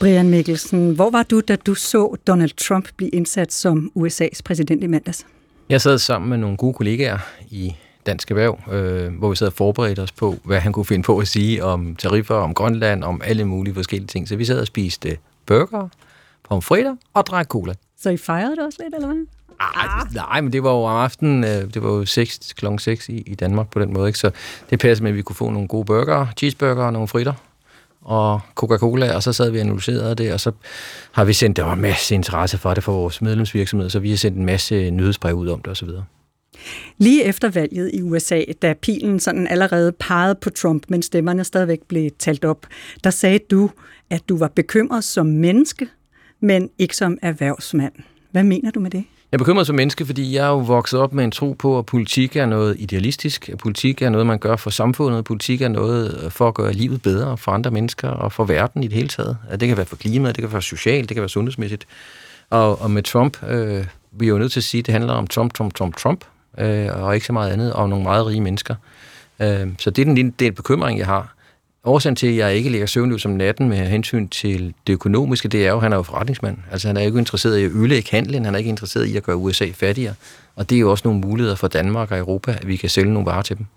Brian Mikkelsen, hvor var du, da du så Donald Trump blive indsat som USA's præsident i mandags? Jeg sad sammen med nogle gode kollegaer i Dansk Erhverv, hvor vi sad og forberedte os på, hvad han kunne finde på at sige om tariffer, om Grønland, om alle mulige forskellige ting. Så vi sad og spiste burger, pomfritter og drak cola. Så I fejrede det også lidt, eller hvad? Nej, men det var jo om aftenen, det var jo klokken 6 i Danmark på den måde, ikke? Så det passede med, at vi kunne få nogle gode burger, cheeseburger og nogle fritter og Coca-Cola, og så sad vi og analyserede det, og så har vi sendt, der var en masse interesse for det for vores medlemsvirksomhed, så vi har sendt en masse nyhedsbrev ud om det osv. Lige efter valget i USA, da pilen sådan allerede pegede på Trump, men stemmerne stadigvæk blev talt op, der sagde du, at du var bekymret som menneske, men ikke som erhvervsmand. Hvad mener du med det? Jeg er bekymret som menneske, fordi jeg er jo vokset op med en tro på, at politik er noget idealistisk. At politik er noget, man gør for samfundet. Politik er noget for at gøre livet bedre for andre mennesker og for verden i det hele taget. Det kan være for klimaet, det kan være socialt, det kan være sundhedsmæssigt. Og med Trump, vi er jo nødt til at sige, at det handler om Trump, og ikke så meget andet, og nogle meget rige mennesker. Så det er den bekymring, jeg har. Årsagen til, at jeg ikke ligger søvnløs om natten med hensyn til det økonomiske, det er jo, at han er jo forretningsmand. Altså han er ikke interesseret i at ødelægge handlen, han er ikke interesseret i at gøre USA fattigere. Og det er jo også nogle muligheder for Danmark og Europa, at vi kan sælge nogle varer til dem.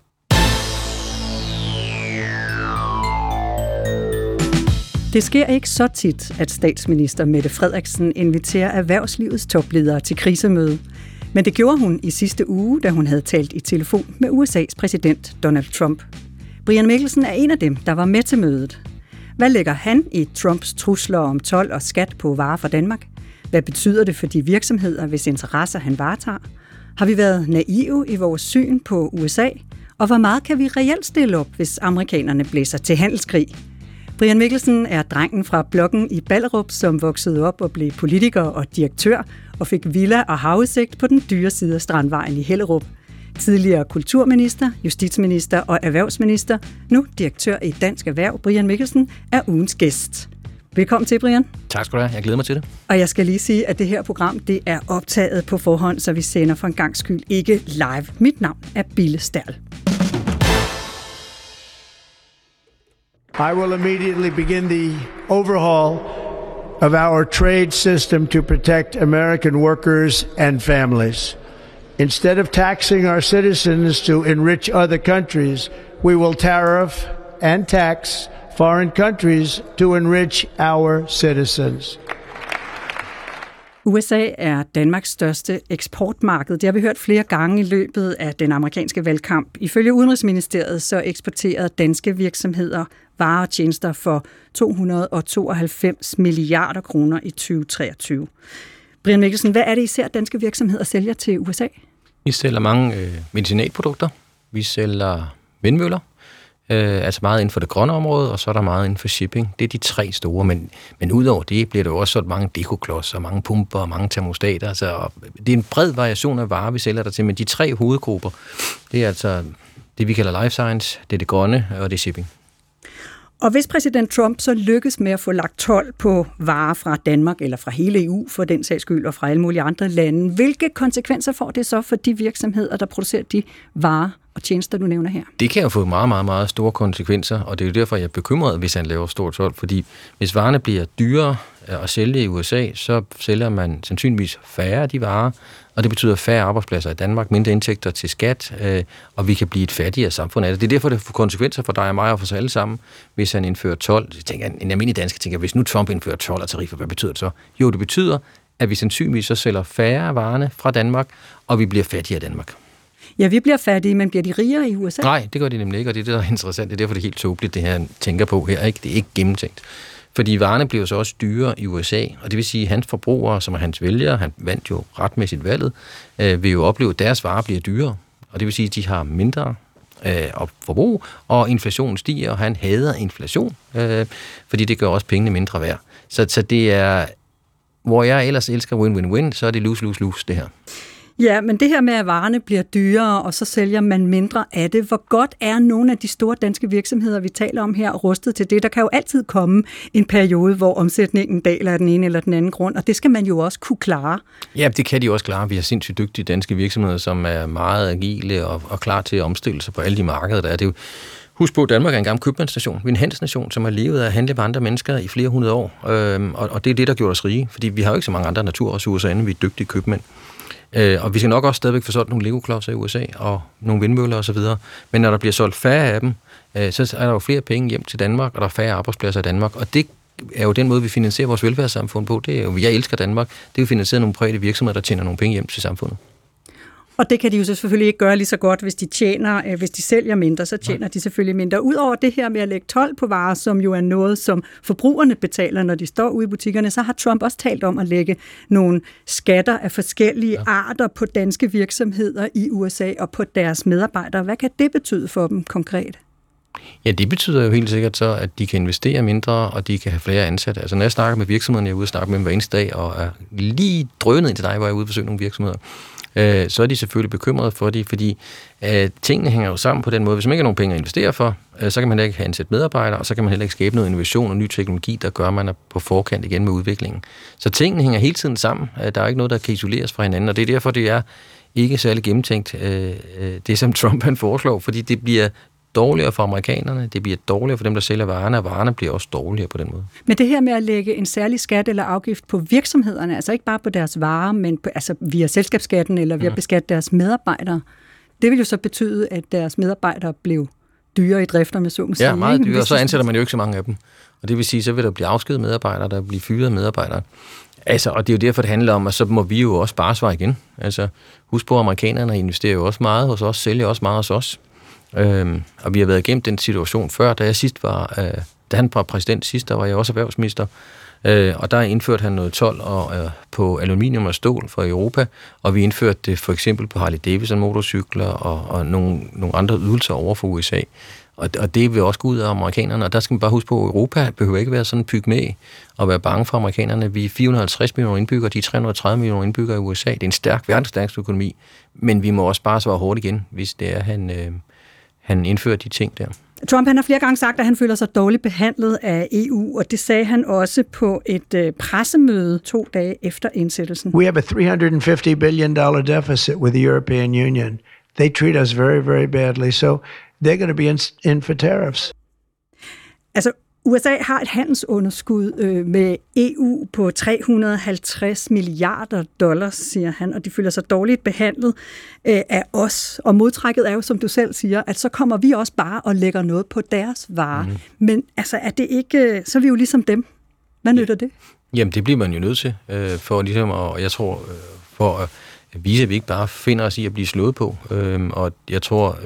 Det sker ikke så tit, at statsminister Mette Frederiksen inviterer erhvervslivets topledere til krisemøde. Men det gjorde hun i sidste uge, da hun havde talt i telefon med USA's præsident Donald Trump. Brian Mikkelsen er en af dem, der var med til mødet. Hvad lægger han i Trumps trusler om told og skat på varer fra Danmark? Hvad betyder det for de virksomheder, hvis interesser han varetager? Har vi været naive i vores syn på USA? Og hvor meget kan vi reelt stille op, hvis amerikanerne blæser til handelskrig? Brian Mikkelsen er drengen fra blokken i Ballerup, som voksede op og blev politiker og direktør og fik villa og havudsigt på den dyre side af Strandvejen i Hellerup. Tidligere kulturminister, justitsminister og erhvervsminister, nu direktør i Dansk Erhverv, Brian Mikkelsen, er ugens gæst. Velkommen til, Brian. Tak skal du have. Jeg glæder mig til det. Og jeg skal lige sige, at det her program det er optaget på forhånd, så vi sender for en gangs skyld ikke live. Mit navn er Bille Stærl. I will immediately begin the overhaul of our trade system to protect American workers and families. Instead of taxing our citizens to enrich other countries, we will tariff and tax foreign countries to enrich our citizens. USA er Danmarks største eksportmarked. Det har vi hørt flere gange i løbet af den amerikanske valgkamp. Ifølge Udenrigsministeriet så eksporterede danske virksomheder varer og tjenester for 292 milliarder kroner i 2023. Brian Mikkelsen, hvad er det især danske virksomheder sælger til USA? Vi sælger mange medicinalprodukter. Vi sælger vindmøller. Altså meget inden for det grønne område, og så er der meget inden for shipping. Det er de tre store, men udover det bliver der jo også sådan mange dekoklodser, mange pumper og mange termostater. Altså, det er en bred variation af varer, vi sælger der til, men de tre hovedgrupper, det er altså det, vi kalder life science, det er det grønne, og det er shipping. Og hvis præsident Trump så lykkes med at få lagt told på varer fra Danmark, eller fra hele EU for den sags skyld, og fra alle mulige andre lande, hvilke konsekvenser får det så for de virksomheder, der producerer de varer og tjenester, du nævner her? Det kan jo få meget, meget, meget store konsekvenser, og det er jo derfor, jeg er bekymret, hvis han laver stort told, fordi hvis varerne bliver dyrere at sælge i USA, så sælger man sandsynligvis færre af de varer, og det betyder færre arbejdspladser i Danmark, mindre indtægter til skat, og vi kan blive et fattigere samfund af det. Det er derfor, det får konsekvenser for dig og mig og for os alle sammen, hvis han indfører told. En almindelig dansker tænker, hvis nu Trump indfører told og tariffer, hvad betyder det så? Jo, det betyder, at vi sandsynligvis så sælger færre af varerne fra Danmark, og vi bliver fattigere i Danmark. Ja, vi bliver fattige, men bliver de rigere i USA? Nej, det gør de nemlig ikke, og det er det, der er interessant. Det er derfor, det er helt tåbeligt, det her han tænker på her. Ikke? Det er ikke gennemtænkt. Fordi varerne bliver så også dyrere i USA, og det vil sige, at hans forbrugere, som er hans vælgere, han vandt jo retmæssigt valget, vil jo opleve, at deres varer bliver dyrere. Og det vil sige, at de har mindre forbrug, og inflationen stiger, og han hader inflation, fordi det gør også pengene mindre værd. Så det er, hvor jeg ellers elsker win-win-win, så er det lose-lose-lose det her. Ja, men det her med, at varerne bliver dyrere, og så sælger man mindre af det. Hvor godt er nogle af de store danske virksomheder, vi taler om her, rustet til det? Der kan jo altid komme en periode, hvor omsætningen daler af den ene eller den anden grund, og det skal man jo også kunne klare. Ja, det kan de også klare. Vi har sindssygt dygtige danske virksomheder, som er meget agile og klar til at omstille sig på alle de markeder, der er. Det er jo Husk på, at Danmark er en gammel købmandsnation. Vi er en handelsnation, som har levet af at handle med andre mennesker i flere hundrede år. Og det er det, der gjorde os rige, fordi vi har jo ikke så mange andre naturressourcer, end vi er dygtige købmænd. Og vi skal nok også stadigvæk få solgt nogle Lego-klodser i USA, og nogle vindmøller osv. Men når der bliver solgt færre af dem, så er der jo flere penge hjem til Danmark, og der er færre arbejdspladser i Danmark. Og det er jo den måde, vi finansierer vores velfærdssamfund på. Det er jo, jeg elsker Danmark. Det er jo finansieret nogle private virksomheder, der tjener nogle penge hjem til samfundet. Og det kan de jo selvfølgelig ikke gøre lige så godt, hvis de sælger mindre, så tjener de selvfølgelig mindre. Udover det her med at lægge told på varer, som jo er noget, som forbrugerne betaler, når de står ude i butikkerne, så har Trump også talt om at lægge nogle skatter af forskellige arter på danske virksomheder i USA og på deres medarbejdere. Hvad kan det betyde for dem konkret? Ja, det betyder jo helt sikkert så, at de kan investere mindre, og de kan have flere ansatte. Altså når jeg snakker med virksomhederne, jeg er ude og snakke med dem hver eneste dag, og er lige drønet ind til dig, hvor jeg er ude og besøge nogle virksomheder, så er de selvfølgelig bekymrede for det, fordi tingene hænger jo sammen på den måde. Hvis man ikke har nogen penge at investere for, så kan man ikke have ansat medarbejdere, og så kan man heller ikke skabe noget innovation og ny teknologi, der gør, at man er på forkant igen med udviklingen. Så tingene hænger hele tiden sammen. Der er ikke noget, der kan isoleres fra hinanden, og det er derfor, det er ikke særlig gennemtænkt, det som Trump han foreslår, fordi det bliver dårligere for amerikanerne, det bliver dårligere for dem, der sælger varerne, og varerne bliver også dårligere på den måde. Men det her med at lægge en særlig skat eller afgift på virksomhederne, altså ikke bare på deres varer, men altså via selskabsskatten eller via at beskatte deres medarbejdere, det vil jo så betyde, at deres medarbejdere blev dyre i drifter med så må sige. Ja, meget dyre, og så ansætter man jo ikke så mange af dem. Og det vil sige, så vil der blive afskedet medarbejdere, der bliver fyret medarbejdere. Altså, og det er jo derfor, det handler om, at så må vi jo også spare svar igen. Altså, husk på, at amerikanerne investerer jo også meget hos os, sælger også meget hos os. Og vi har været igennem den situation før, da han var præsident sidst, der var jeg også erhvervsminister, og der indførte han noget told på aluminium og stål for Europa, og vi indførte det for eksempel på Harley Davidson motorcykler og nogle andre ydelser over for USA. Og det vil også gå ud af amerikanerne, og der skal man bare huske på, at Europa behøver ikke være sådan pyg med og være bange for amerikanerne. Vi er 450 millioner indbyggere, de er 330 millioner indbyggere i USA. Det er en stærk, verdensstærkeste økonomi, men vi må også bare svare hårdt igen, hvis det er, han indfører de ting der. Trump han har flere gange sagt, at han føler sig dårligt behandlet af EU, og det sagde han også på et pressemøde 2 dage efter indsættelsen. We have a $350 billion deficit with the European Union. They treat us very, very badly, so they're going to be in for tariffs. Altså, USA har et handelsunderskud med EU på $350 milliarder, siger han, og de føler sig dårligt behandlet af os. Og modtrækket er jo, som du selv siger, at så kommer vi også bare og lægger noget på deres varer. Men altså, er det ikke, så er vi jo ligesom dem. Hvad nytter det? Jamen, det bliver man jo nødt til, for ligesom, og jeg tror, for at vise, at vi ikke bare finder os i at blive slået på. Og jeg tror,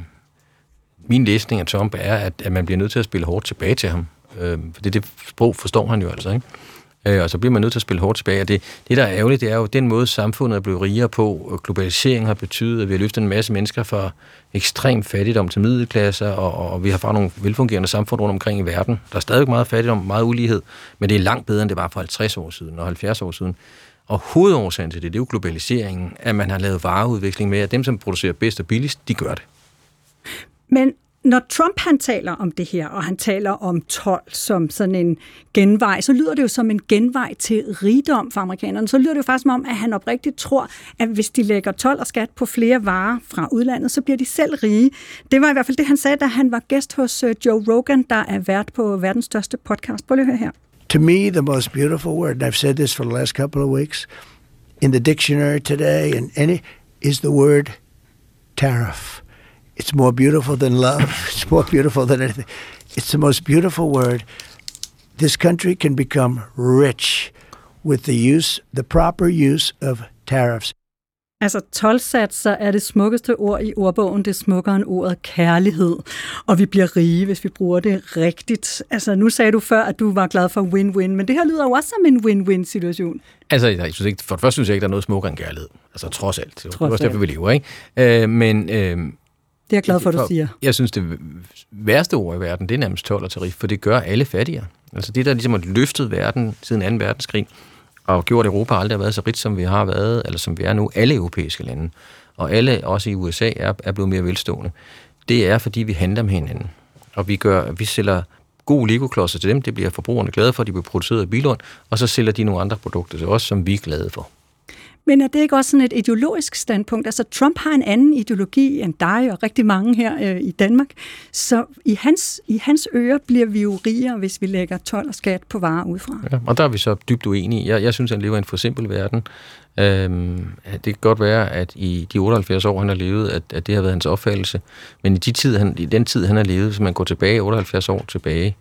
min læsning af Trump er, at man bliver nødt til at spille hårdt tilbage til ham. For det sprog forstår han jo altså, ikke? Og så bliver man nødt til at spille hårdt tilbage. Og det, der er ærgerligt, det er jo den måde, samfundet er blevet rigere på. Globalisering har betydet, at vi har løftet en masse mennesker fra ekstrem fattigdom til middelklasse, og vi har fra nogle velfungerende samfund rundt omkring i verden. Der er stadig meget fattigdom, meget ulighed, men det er langt bedre, end det var for 50 år siden og 70 år siden. Og hovedårsagen til det er jo globaliseringen, at man har lavet vareudvikling med, at dem, som producerer bedst og billigst, de gør det. Men når Trump han taler om det her, og han taler om told som sådan en genvej, så lyder det jo som en genvej til rigdom for amerikanerne. Så lyder det jo faktisk om, at han oprigtigt tror, at hvis de lægger told og skat på flere varer fra udlandet, så bliver de selv rige. Det var i hvert fald det, han sagde, da han var gæst hos Joe Rogan, der er vært på verdens største podcast. Prøv lige at høre her. To me, the most beautiful word, and I've said this for the last couple of weeks, in the dictionary today, is the word tariff. It's more beautiful than love. It's more beautiful than anything. It's the most beautiful word. This country can become rich with the proper use of tariffs. Altså, toldsatser er det smukkeste ord i ordbogen. Det er smukkere end ordet kærlighed. Og vi bliver rige, hvis vi bruger det rigtigt. Altså, nu sagde du før, at du var glad for win-win, men det her lyder jo også som en win-win-situation. Altså, jeg synes ikke, for det første synes jeg ikke, der er noget smukkere end kærlighed. Altså, trods alt. Det er også derfor, vi lever, ikke? Men det er jeg glad for, at du siger. Jeg synes, det værste ord i verden, det er nærmest told og tarif, for det gør alle fattigere. Altså, det der ligesom har løftet verden siden 2. verdenskrig, og gjort Europa aldrig har været så rigt, som vi har været, eller som vi er nu, alle europæiske lande, og alle, også i USA, er blevet mere velstående. Det er, fordi vi handler med hinanden. Og vi sælger gode Lego-klodser til dem, det bliver forbrugerne glade for, de bliver produceret i Billund, og så sælger de nogle andre produkter til os, som vi er glade for. Men er det ikke også sådan et ideologisk standpunkt? Altså, Trump har en anden ideologi end dig og rigtig mange her i Danmark. Så i hans ører bliver vi jo rigere, hvis vi lægger told og skat på varer udefra. Ja, og der er vi så dybt uenige. Jeg synes, han lever i en for simpel verden. Det kan godt være, at i de 78 år, han har levet, at det har været hans opfattelse. Men i den tid, han har levet, hvis man går tilbage 78 år tilbage,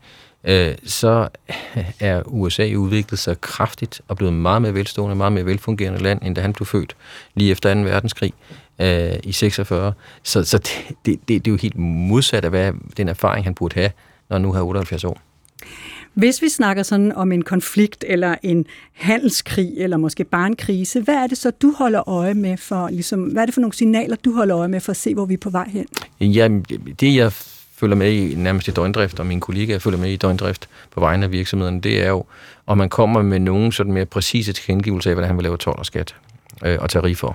så er USA udviklet sig kraftigt og blevet meget mere velstående, meget mere velfungerende land, end da han blev født lige efter 2. verdenskrig i 46. Så det er jo helt modsat af hvad den erfaring, han burde have, når han nu har 78 år. Hvis vi snakker sådan om en konflikt eller en handelskrig eller måske bare en krise, hvad er det så, du holder øje med for, ligesom, hvad er det for nogle signaler, du holder øje med for at se, hvor vi er på vej hen? Ja, det jeg følger med i nærmest i døgndrift, og mine kollegaer følger med i døgndrift på vegne af virksomhederne, det er jo, om man kommer med nogle sådan mere præcise tilkendegivelser af, hvordan han vil lave told og skat og tariffer.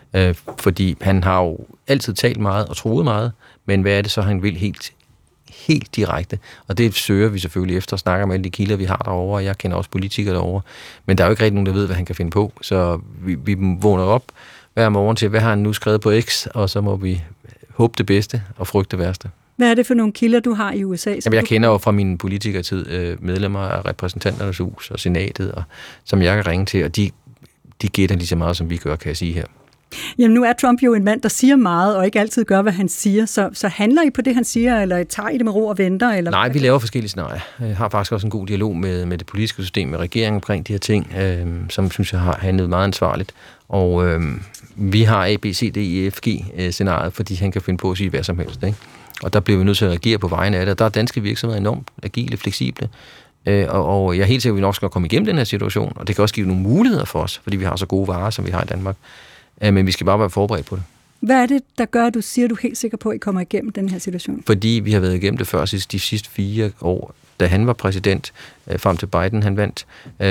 Fordi han har jo altid talt meget og troet meget, men hvad er det så, han vil helt direkte? Og det søger vi selvfølgelig efter og snakker med alle de kilder, vi har derovre, og jeg kender også politikere derovre. Men der er jo ikke rigtig nogen, der ved, hvad han kan finde på, så vi vågner op hver morgen til, hvad har han nu skrevet på X, og så må vi håbe det bedste og frygte det værste. Hvad er det for nogle kilder, du har i USA? Jamen, jeg kender jo fra min politikertid medlemmer af repræsentanternes hus og senatet, og, som jeg kan ringe til, og de gætter lige så meget, som vi gør, kan jeg sige her. Jamen, nu er Trump jo en mand, der siger meget, og ikke altid gør, hvad han siger. Så handler I på det, han siger, eller tager I det med ro og venter? Eller? Nej, vi laver forskellige scenarier. Jeg har faktisk også en god dialog med det politiske system, med regeringen omkring de her ting, som synes jeg har handlet meget ansvarligt. Og vi har A, B, C, D, E, F, G-scenariet, fordi han kan finde på at sige hvad som helst, ikke? Og der bliver vi nødt til at reagere på vegne af det. Der er danske virksomheder enormt agile, fleksible, og jeg er helt sikker, at vi nok skal komme igennem den her situation, og det kan også give nogle muligheder for os, fordi vi har så gode varer, som vi har i Danmark. Men vi skal bare være forberedt på det. Hvad er det, der gør, at du siger, at du er helt sikker på, at I kommer igennem den her situation? Fordi vi har været igennem det før de sidste 4 år, da han var præsident, frem til Biden han vandt.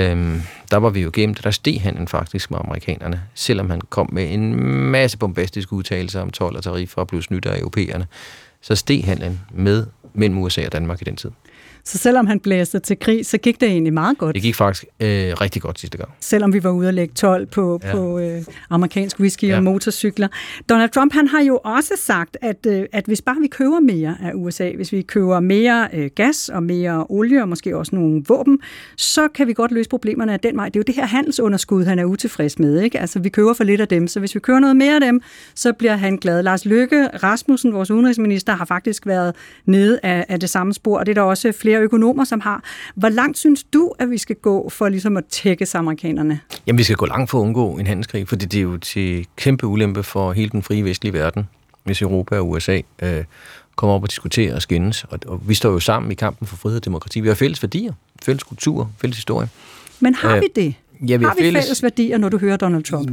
Der var vi jo igennem det. Der steg handlen faktisk med amerikanerne, selvom han kom med en masse bombastiske udtalelser om told og tariffer og blev snydt af europæerne. Så steg handlen mellem USA og Danmark i den tid. Så selvom han blæste til krig, så gik det egentlig meget godt. Det gik faktisk rigtig godt sidste gang. Selvom vi var ude at lægge told på amerikansk whisky og motorcykler. Donald Trump, han har jo også sagt, at hvis bare vi køber mere af USA, hvis vi køber mere gas og mere olie og måske også nogle våben, så kan vi godt løse problemerne af den vej. Det er jo det her handelsunderskud, han er utilfreds med, ikke? Altså, vi køber for lidt af dem, så hvis vi køber noget mere af dem, så bliver han glad. Lars Løkke Rasmussen, vores udenrigsminister, har faktisk været nede af det samme spor, og det er der også flere økonomer, som har. Hvor langt synes du, at vi skal gå for ligesom at tækkes amerikanerne? Jamen, vi skal gå langt for at undgå en handelskrig, for det er jo til kæmpe ulempe for hele den frie vestlige verden, hvis Europa og USA kommer op og diskuterer og skændes. Og vi står jo sammen i kampen for frihed og demokrati. Vi har fælles værdier, fælles kultur, fælles historie. Men har vi det? Ja, har vi fælles værdier, når du hører Donald Trump?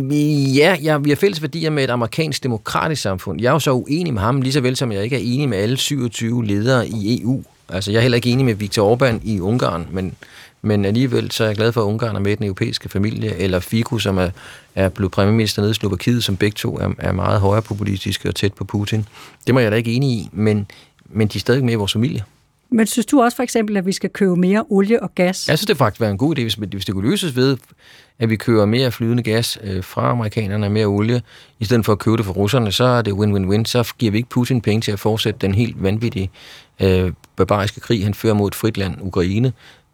Ja, vi har fælles værdier med et amerikansk demokratisk samfund. Jeg er jo så uenig med ham, lige så vel som jeg ikke er enig med alle 27 ledere i EU. Altså, jeg er heller ikke enig med Viktor Orbán i Ungarn, men alligevel så er jeg glad for, at Ungarn er med i den europæiske familie, eller Fico, som er blevet premierminister nede i Slovakiet, som begge to er meget højrepopulistiske og tæt på Putin. Det må jeg da ikke enig i, men de er stadig med i vores familie. Men synes du også for eksempel, at vi skal købe mere olie og gas? Jeg synes, det faktisk var en god idé, hvis det kunne løses ved, at vi køber mere flydende gas fra amerikanerne og mere olie, i stedet for at købe det fra russerne, så er det win-win-win. Så giver vi ikke Putin penge til at fortsætte den helt vanvittige barbariske krig, han fører mod et frit land, Ukraine,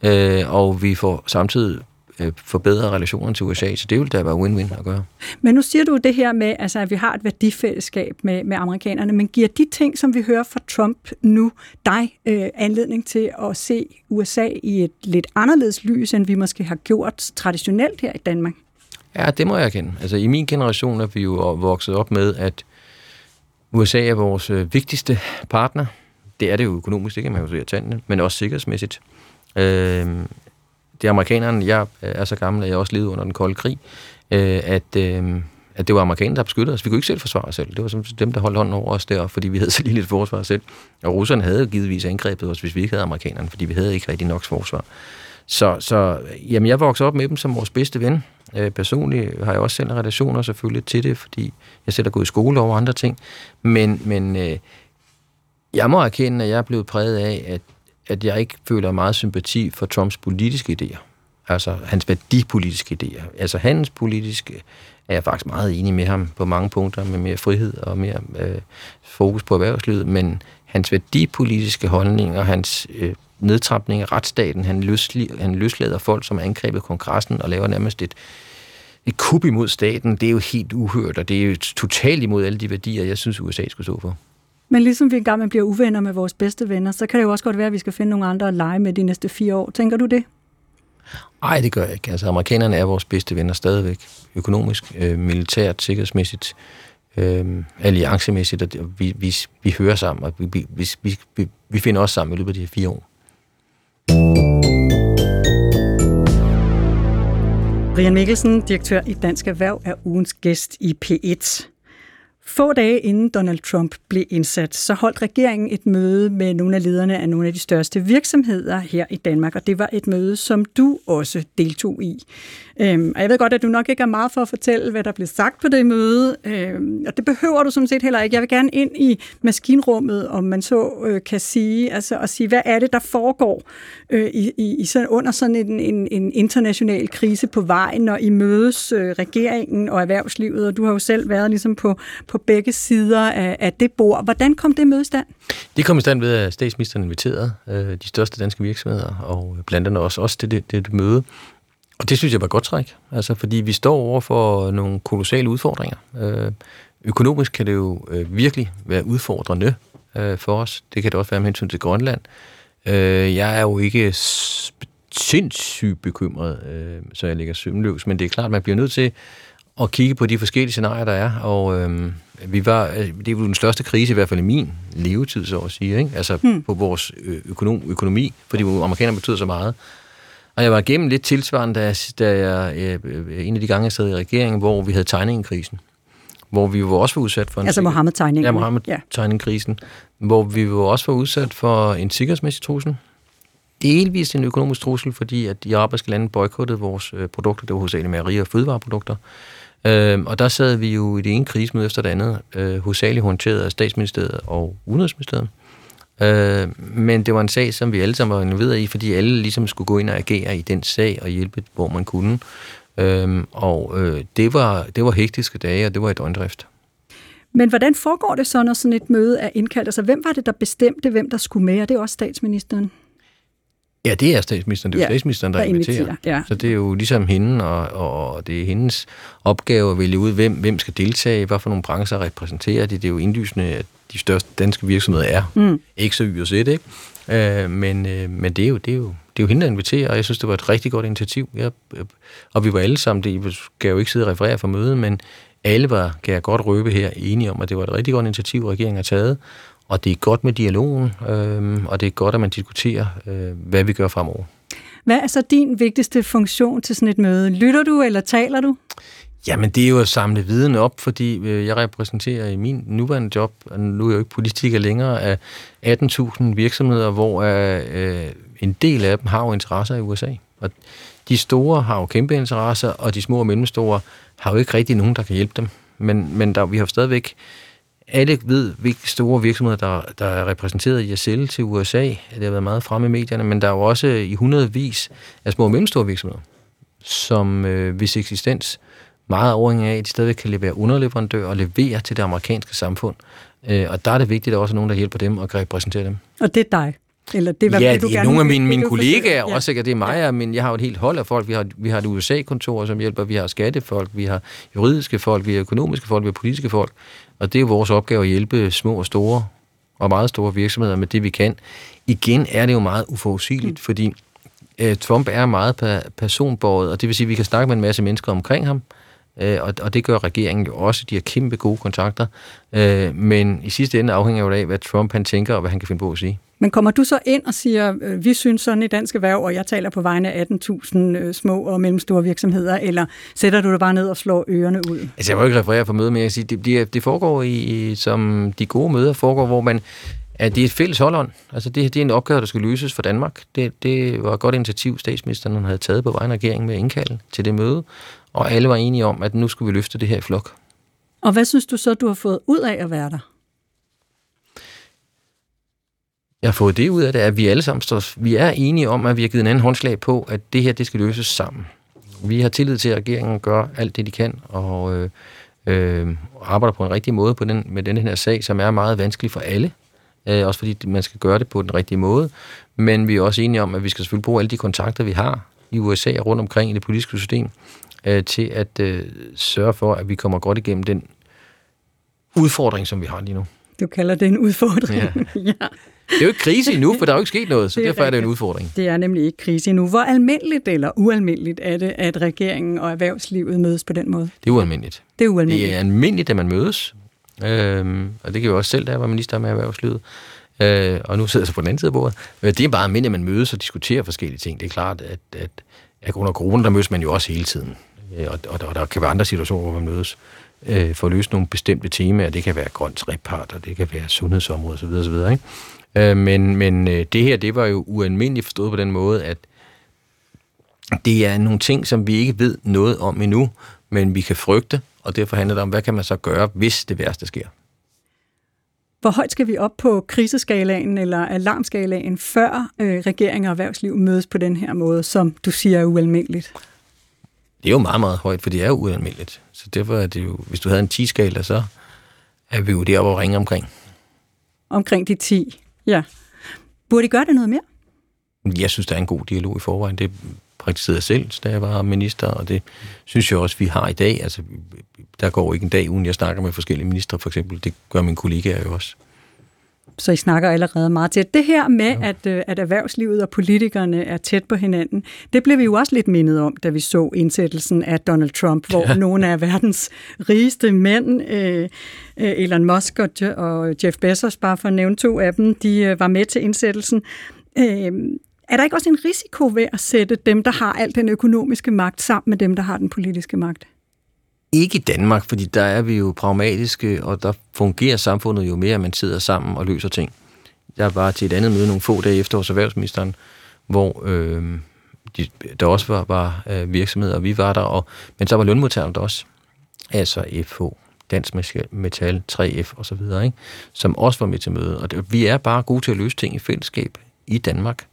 og vi får samtidig forbedre relationerne til USA, så det vil da være win-win at gøre. Men nu siger du det her med, altså, at vi har et værdifællesskab med amerikanerne, men giver de ting, som vi hører fra Trump nu, dig anledning til at se USA i et lidt anderledes lys, end vi måske har gjort traditionelt her i Danmark? Ja, det må jeg erkende. Altså, i min generation er vi jo vokset op med, at USA er vores vigtigste partner. Det er det jo økonomisk, det kan man jo se af tallene, men også sikkerhedsmæssigt. Det er amerikanerne, jeg er så gammel, at jeg også levede under den kolde krig, at det var amerikanerne, der beskyttede os. Vi kunne ikke selv forsvare os selv. Det var som dem, der holdt hånden over os der, fordi vi havde så lille et forsvar selv. Og russerne havde givetvis angrebet os, hvis vi ikke havde amerikanerne, fordi vi havde ikke rigtig nok forsvar. Så jamen, jeg voksede op med dem som vores bedste ven. Personligt har jeg også selv relationer selvfølgelig til det, fordi jeg selv er gået i skole over andre ting. Men jeg må erkende, at jeg er blevet præget af, at jeg ikke føler meget sympati for Trumps politiske idéer. Altså hans værdipolitiske idéer. Altså hans politiske er jeg faktisk meget enig med ham på mange punkter, med mere frihed og mere fokus på erhvervslivet, men hans værdipolitiske holdninger, hans nedtrapning af retsstaten, han løslader folk, som er angrebet kongressen og laver nærmest et kup imod staten, det er jo helt uhørt, og det er jo totalt imod alle de værdier, jeg synes, USA skulle stå for. Men ligesom vi engang bliver uvenner med vores bedste venner, så kan det jo også godt være, at vi skal finde nogle andre at lege med de næste 4 år. Tænker du det? Nej, det gør jeg ikke. Altså, amerikanerne er vores bedste venner stadigvæk. Økonomisk, militært, sikkerhedsmæssigt, alliancemæssigt, og vi hører sammen, og vi finder også sammen i løbet af de her 4 år. Brian Mikkelsen, direktør i Dansk Erhverv, er ugens gæst i P1. Få dage inden Donald Trump blev indsat, så holdt regeringen et møde med nogle af lederne af nogle af de største virksomheder her i Danmark, og det var et møde, som du også deltog i. Og jeg ved godt, at du nok ikke er meget for at fortælle, hvad der blev sagt på det møde, og det behøver du sådan set heller ikke. Jeg vil gerne ind i maskinrummet, om man så kan sige, altså at sige, hvad er det, der foregår under sådan en international krise på vejen, når I mødes regeringen og erhvervslivet, og du har jo selv været ligesom på begge sider af det bord. Hvordan kom det møde i stand? Det kom i stand ved, at statsministeren inviterede de største danske virksomheder, og blandt andet også til det møde. Og det synes jeg var godt træk, altså fordi vi står over for nogle kolossale udfordringer. Økonomisk kan det jo virkelig være udfordrende for os. Det kan det også være med hensyn til Grønland. Jeg er jo ikke sindssygt bekymret, så jeg ligger søvnløs, men det er klart, at man bliver nødt til at kigge på de forskellige scenarier, der er, og det er jo den største krise, i hvert fald i min levetid, så at sige, ikke? Altså på vores økonomi, fordi amerikanerne betyder så meget. Og jeg var igennem lidt tilsvarende, da jeg en af de gange, jeg sad i regeringen, hvor vi havde tegningenkrisen, hvor vi jo også var udsat for altså Mohammed-tegningen. Ja, Mohammed-tegningkrisen, hvor vi jo også var udsat for en sikkerhedsmæssig trussel. Delvist en økonomisk trussel, fordi at de arabiske lande boykottede vores produkter, det var hovedsageligt mejeri- og fødevareprodukter. Og der sad vi jo i det ene krisemøde efter det andet, hovedsageligt håndteret af Statsministeriet og Udenrigsministeriet. Men det var en sag, som vi alle sammen var involveret i, fordi alle ligesom skulle gå ind og agere i den sag og hjælpe, hvor man kunne. Det var hektiske dage, og det var i døgndrift. Men hvordan foregår det så, når sådan et møde er indkaldt? Altså, hvem var det, der bestemte, hvem der skulle med? Og det er også statsministeren? Ja, det er statsministeren. Det er jo statsministeren, der inviterer. Ja. Så det er jo ligesom hende, og det er hendes opgave at vælge ud, hvem skal deltage, hvad for nogle brancher repræsenterer de. Det er jo indlysende, at de største danske virksomheder er. Ikke så y og Z, ikke? Men det er jo hende, der inviterer, og jeg synes, det var et rigtig godt initiativ. Og vi var alle sammen, det skal jo ikke sidde og referere fra mødet, men alle var, kan jeg godt røbe her, enige om, at det var et rigtig godt initiativ, regeringen har taget. Og det er godt med dialogen, og det er godt, at man diskuterer, hvad vi gør fremover. Hvad er så din vigtigste funktion til sådan et møde? Lytter du, eller taler du? Jamen, det er jo at samle viden op, fordi jeg repræsenterer i min nuværende job, og nu er jeg jo ikke politiker længere, af 18.000 virksomheder, hvor en del af dem har jo interesser i USA. Og de store har jo kæmpe interesser, og de små og mellemstore har jo ikke rigtig nogen, der kan hjælpe dem. Men vi har stadigvæk... Alle ved, hvilke store virksomheder, der er repræsenteret i at sælge til USA. Det har været meget fremme i medierne, men der er jo også i hundredvis af små og mellemstore virksomheder, som hvis eksistens meget afhængig af, at de stadigvæk kan levere underleverandører og levere til det amerikanske samfund. Og der er det vigtigt, at der også er nogen, der hjælper dem og kan repræsentere dem. Og det er dig? Eller det var, ja, det er nogle af mine kollegaer, også ikke, det er mig, men jeg har jo et helt hold af folk. Vi har et USA-kontor, som hjælper, vi har skattefolk, vi har juridiske folk, vi har økonomiske folk, vi har politiske folk. Og det er jo vores opgave at hjælpe små og store og meget store virksomheder med det, vi kan. Igen er det jo meget uforudsigeligt, fordi Trump er meget personbåret, og det vil sige, at vi kan snakke med en masse mennesker omkring ham, og det gør regeringen jo også. De har kæmpe gode kontakter, men i sidste ende afhænger jo af, hvad Trump han tænker, og hvad han kan finde på at sige. Men kommer du så ind og siger, vi synes sådan i Dansk Erhverv, og jeg taler på vegne af 18.000 små og mellemstore virksomheder, eller sætter du dig bare ned og slår ørerne ud? Altså, jeg må ikke referere for møder, men jeg kan sige, det foregår som de gode møder foregår, hvor at det er et fælles holdånd. Altså, det er en opgave, der skal løses for Danmark. Det var et godt initiativ, statsministeren havde taget på vegne af regeringen med at indkalde til det møde, og alle var enige om, at nu skulle vi løfte det her i flok. Og hvad synes du så, du har fået ud af at være der? Jeg har fået det ud af det, at vi alle sammen vi er enige om, at vi har givet en anden håndslag på, at det her, det skal løses sammen. Vi har tillid til, at regeringen gør alt det, de kan, og arbejder på en rigtig måde med den her sag, som er meget vanskelig for alle. Også fordi man skal gøre det på den rigtige måde. Men vi er også enige om, at vi skal selvfølgelig bruge alle de kontakter, vi har i USA og rundt omkring i det politiske system, til at sørge for, at vi kommer godt igennem den udfordring, som vi har lige nu. Du kalder det en udfordring. Ja. Ja. Det er jo ikke krise endnu, for der er jo ikke sket noget, så derfor er det en udfordring. Det er nemlig ikke krise endnu. Hvor almindeligt eller ualmindeligt er det, at regeringen og erhvervslivet mødes på den måde? Det er ualmindeligt. Det er ualmindeligt. Det er almindeligt, at man mødes. Og det kan jo også selv, da jeg var minister med erhvervslivet. Og nu sidder jeg så på den anden side af bordet. Det er bare almindeligt, at man mødes og diskuterer forskellige ting. Det er klart, at under corona, der mødes man jo også hele tiden. Og der kan være andre situationer, hvor man mødes for at løse nogle bestemte temaer. Det kan være grønt trepart, og det kan være sundhedsområdet osv. osv. Ikke? Men det her, det var jo ualmindeligt forstået på den måde, at det er nogle ting, som vi ikke ved noget om endnu, men vi kan frygte, og derfor handler det om, hvad kan man så gøre, hvis det værste sker. Hvor højt skal vi op på kriseskalaen eller alarmskalaen, før regering og erhvervsliv mødes på den her måde, som du siger er ualmindeligt? Det er jo meget, meget højt, for det er jo ualmindeligt. Så derfor er det jo, hvis du havde en 10-skala, så er vi jo deroppe og ringe omkring. Omkring de 10, ja. Burde de gøre det noget mere? Jeg synes, der er en god dialog i forvejen. Det praktiserede jeg selv, da jeg var minister, og det synes jeg også, vi har i dag. Altså, der går ikke en dag, uden jeg snakker med forskellige ministre, for eksempel. Det gør mine kollegaer jo også. Så I snakker allerede meget tæt. Det her med, at erhvervslivet og politikerne er tæt på hinanden, det blev vi jo også lidt mindet om, da vi så indsættelsen af Donald Trump, hvor nogle af verdens rigeste mænd, Elon Musk og Jeff Bezos, bare for at nævne 2 af dem, de var med til indsættelsen. Er der ikke også en risiko ved at sætte dem, der har al den økonomiske magt, sammen med dem, der har den politiske magt? Ikke i Danmark, fordi der er vi jo pragmatiske, og der fungerer samfundet jo mere, at man sidder sammen og løser ting. Jeg var til et andet møde nogle få dage efter hos erhvervsministeren, hvor der også var virksomheder, og vi var der, men så var lønmodtagerne der også. Altså FH, Dansk Metal, 3F og så videre, ikke? Som også var med til møde. Og vi er bare gode til at løse ting i fællesskab i Danmark.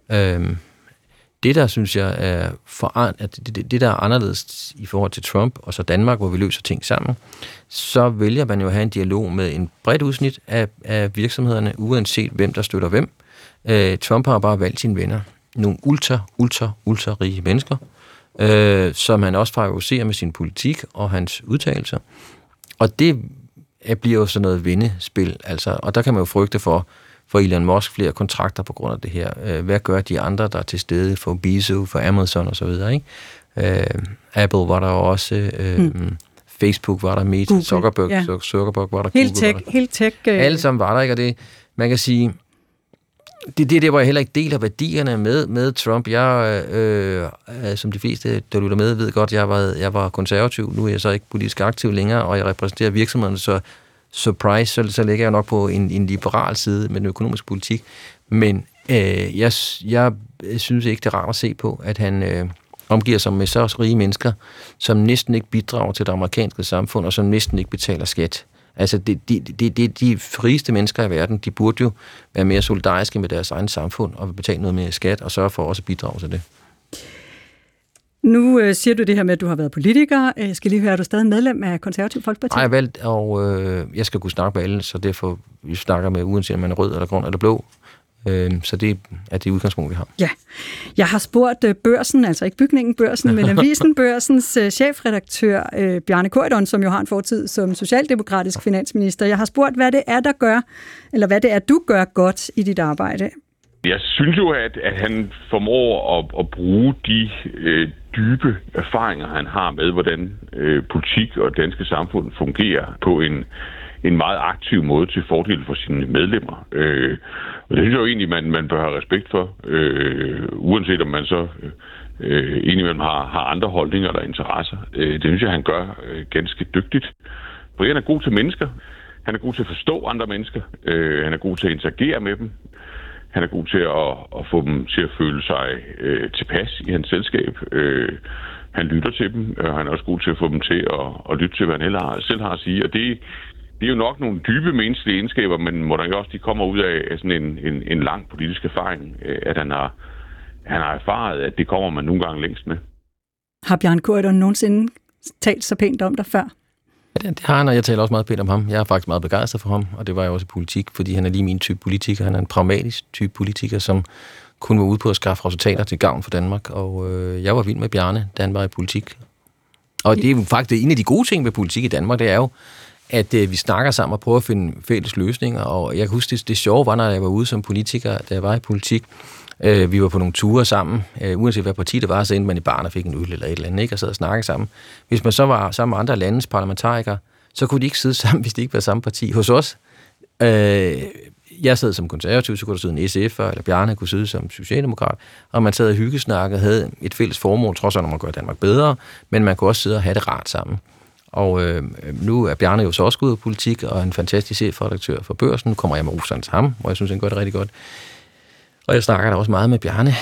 Det, der synes jeg er det, der er anderledes i forhold til Trump og så Danmark, hvor vi løser ting sammen, så vælger man jo at have en dialog med en bredt udsnit af virksomhederne, uanset hvem der støtter hvem. Trump har bare valgt sine venner. Nogle ultra rige mennesker, som han også favoriserer med sin politik og hans udtalelser. Og det bliver jo sådan noget vindespil, altså, og der kan man jo frygte for Elon Musk flere kontrakter på grund af det her. Hvad gør de andre, der er til stede for Bezos, for Amazon og så videre, ikke? Apple var der også, Facebook var der, Meta, Zuckerberg var der, Helt tech. Alle sammen var der, ikke? Og det, man kan sige, det er det, hvor jeg heller ikke deler værdierne med Trump. Jeg, som de fleste, der lytter med, ved godt, jeg var konservativ. Nu er jeg så ikke politisk aktiv længere, og jeg repræsenterer virksomhederne, så surprise, så ligger jeg nok på en liberal side med den økonomiske politik. Men jeg synes ikke, det er rart at se på, at han omgiver sig med så rige mennesker, som næsten ikke bidrager til det amerikanske samfund, og som næsten ikke betaler skat. Altså, de rigeste mennesker i verden, de burde jo være mere solidariske med deres egen samfund, og betale noget mere skat, og sørge for også at bidrage til det. Nu siger du det her med, at du har været politiker. Jeg skal lige høre, er du stadig medlem af Konservativ Folkeparti? Nej, jeg har valgt, og jeg skal kunne snakke med alle, så derfor vi snakker med, uanset om man er rød eller grøn eller blå. Så det er det udgangspunkt, vi har. Ja. Jeg har spurgt Børsen, altså ikke bygningen Børsen, men avisen Børsens chefredaktør Bjarne Corydon, som jo har en fortid som socialdemokratisk finansminister. Jeg har spurgt, hvad det er, du gør godt i dit arbejde. Jeg synes jo, at han formår at bruge de dybe erfaringer, han har med, hvordan politik og danske samfund fungerer på en meget aktiv måde til fordel for sine medlemmer. Og det synes jeg jo egentlig, man bør have respekt for, uanset om man så indimellem har andre holdninger eller interesser. Det synes jeg, han gør ganske dygtigt. Brian er god til mennesker. Han er god til at forstå andre mennesker. Han er god til at interagere med dem. Han er god til at få dem til at føle sig tilpas i hans selskab. Han lytter til dem, og han er også god til at få dem til at lytte til, hvad han selv har at sige. Og det det er jo nok nogle dybe menneskelige egenskaber, men må der også de kommer ud af sådan en lang politisk erfaring, at han har erfaret, at det kommer man nogle gange længst med. Har Bjarne Corydon nogensinde talt så pænt om dig før? Ja, det har han, og jeg taler også meget pænt om ham. Jeg er faktisk meget begejstret for ham, og det var jeg også i politik, fordi han er lige min type politiker. Han er en pragmatisk type politiker, som kun var ude på at skaffe resultater til gavn for Danmark, og jeg var vild med Bjarne, da han var i politik. Og det er jo faktisk en af de gode ting ved politik i Danmark, det er jo, at vi snakker sammen og prøver at finde fælles løsninger, og jeg kan huske, det sjove var, når jeg var ude som politiker, da jeg var i politik. Vi var på nogle ture sammen, uanset hvad parti det var, så endte man i baren og fik en øl eller et eller andet, ikke? Og sad og snakkede sammen. Hvis man så var sammen med andre landes parlamentarikere, så kunne de ikke sidde sammen, hvis de ikke var samme parti. Hos os, jeg sad som konservativ, så kunne der sidde en SF'er, eller Bjarne kunne sidde som socialdemokrat, og man sad og hyggesnakkede og havde et fælles formål, trods alt, når man gør Danmark bedre, men man kunne også sidde og have det rart sammen. Og nu er Bjarne jo så også gået af politik, og en fantastisk chefredaktør for Børsen. Nu kommer jeg med Rosand til ham, hvor jeg synes, han gør det rigtig godt. Og jeg snakker da også meget med Bjarne,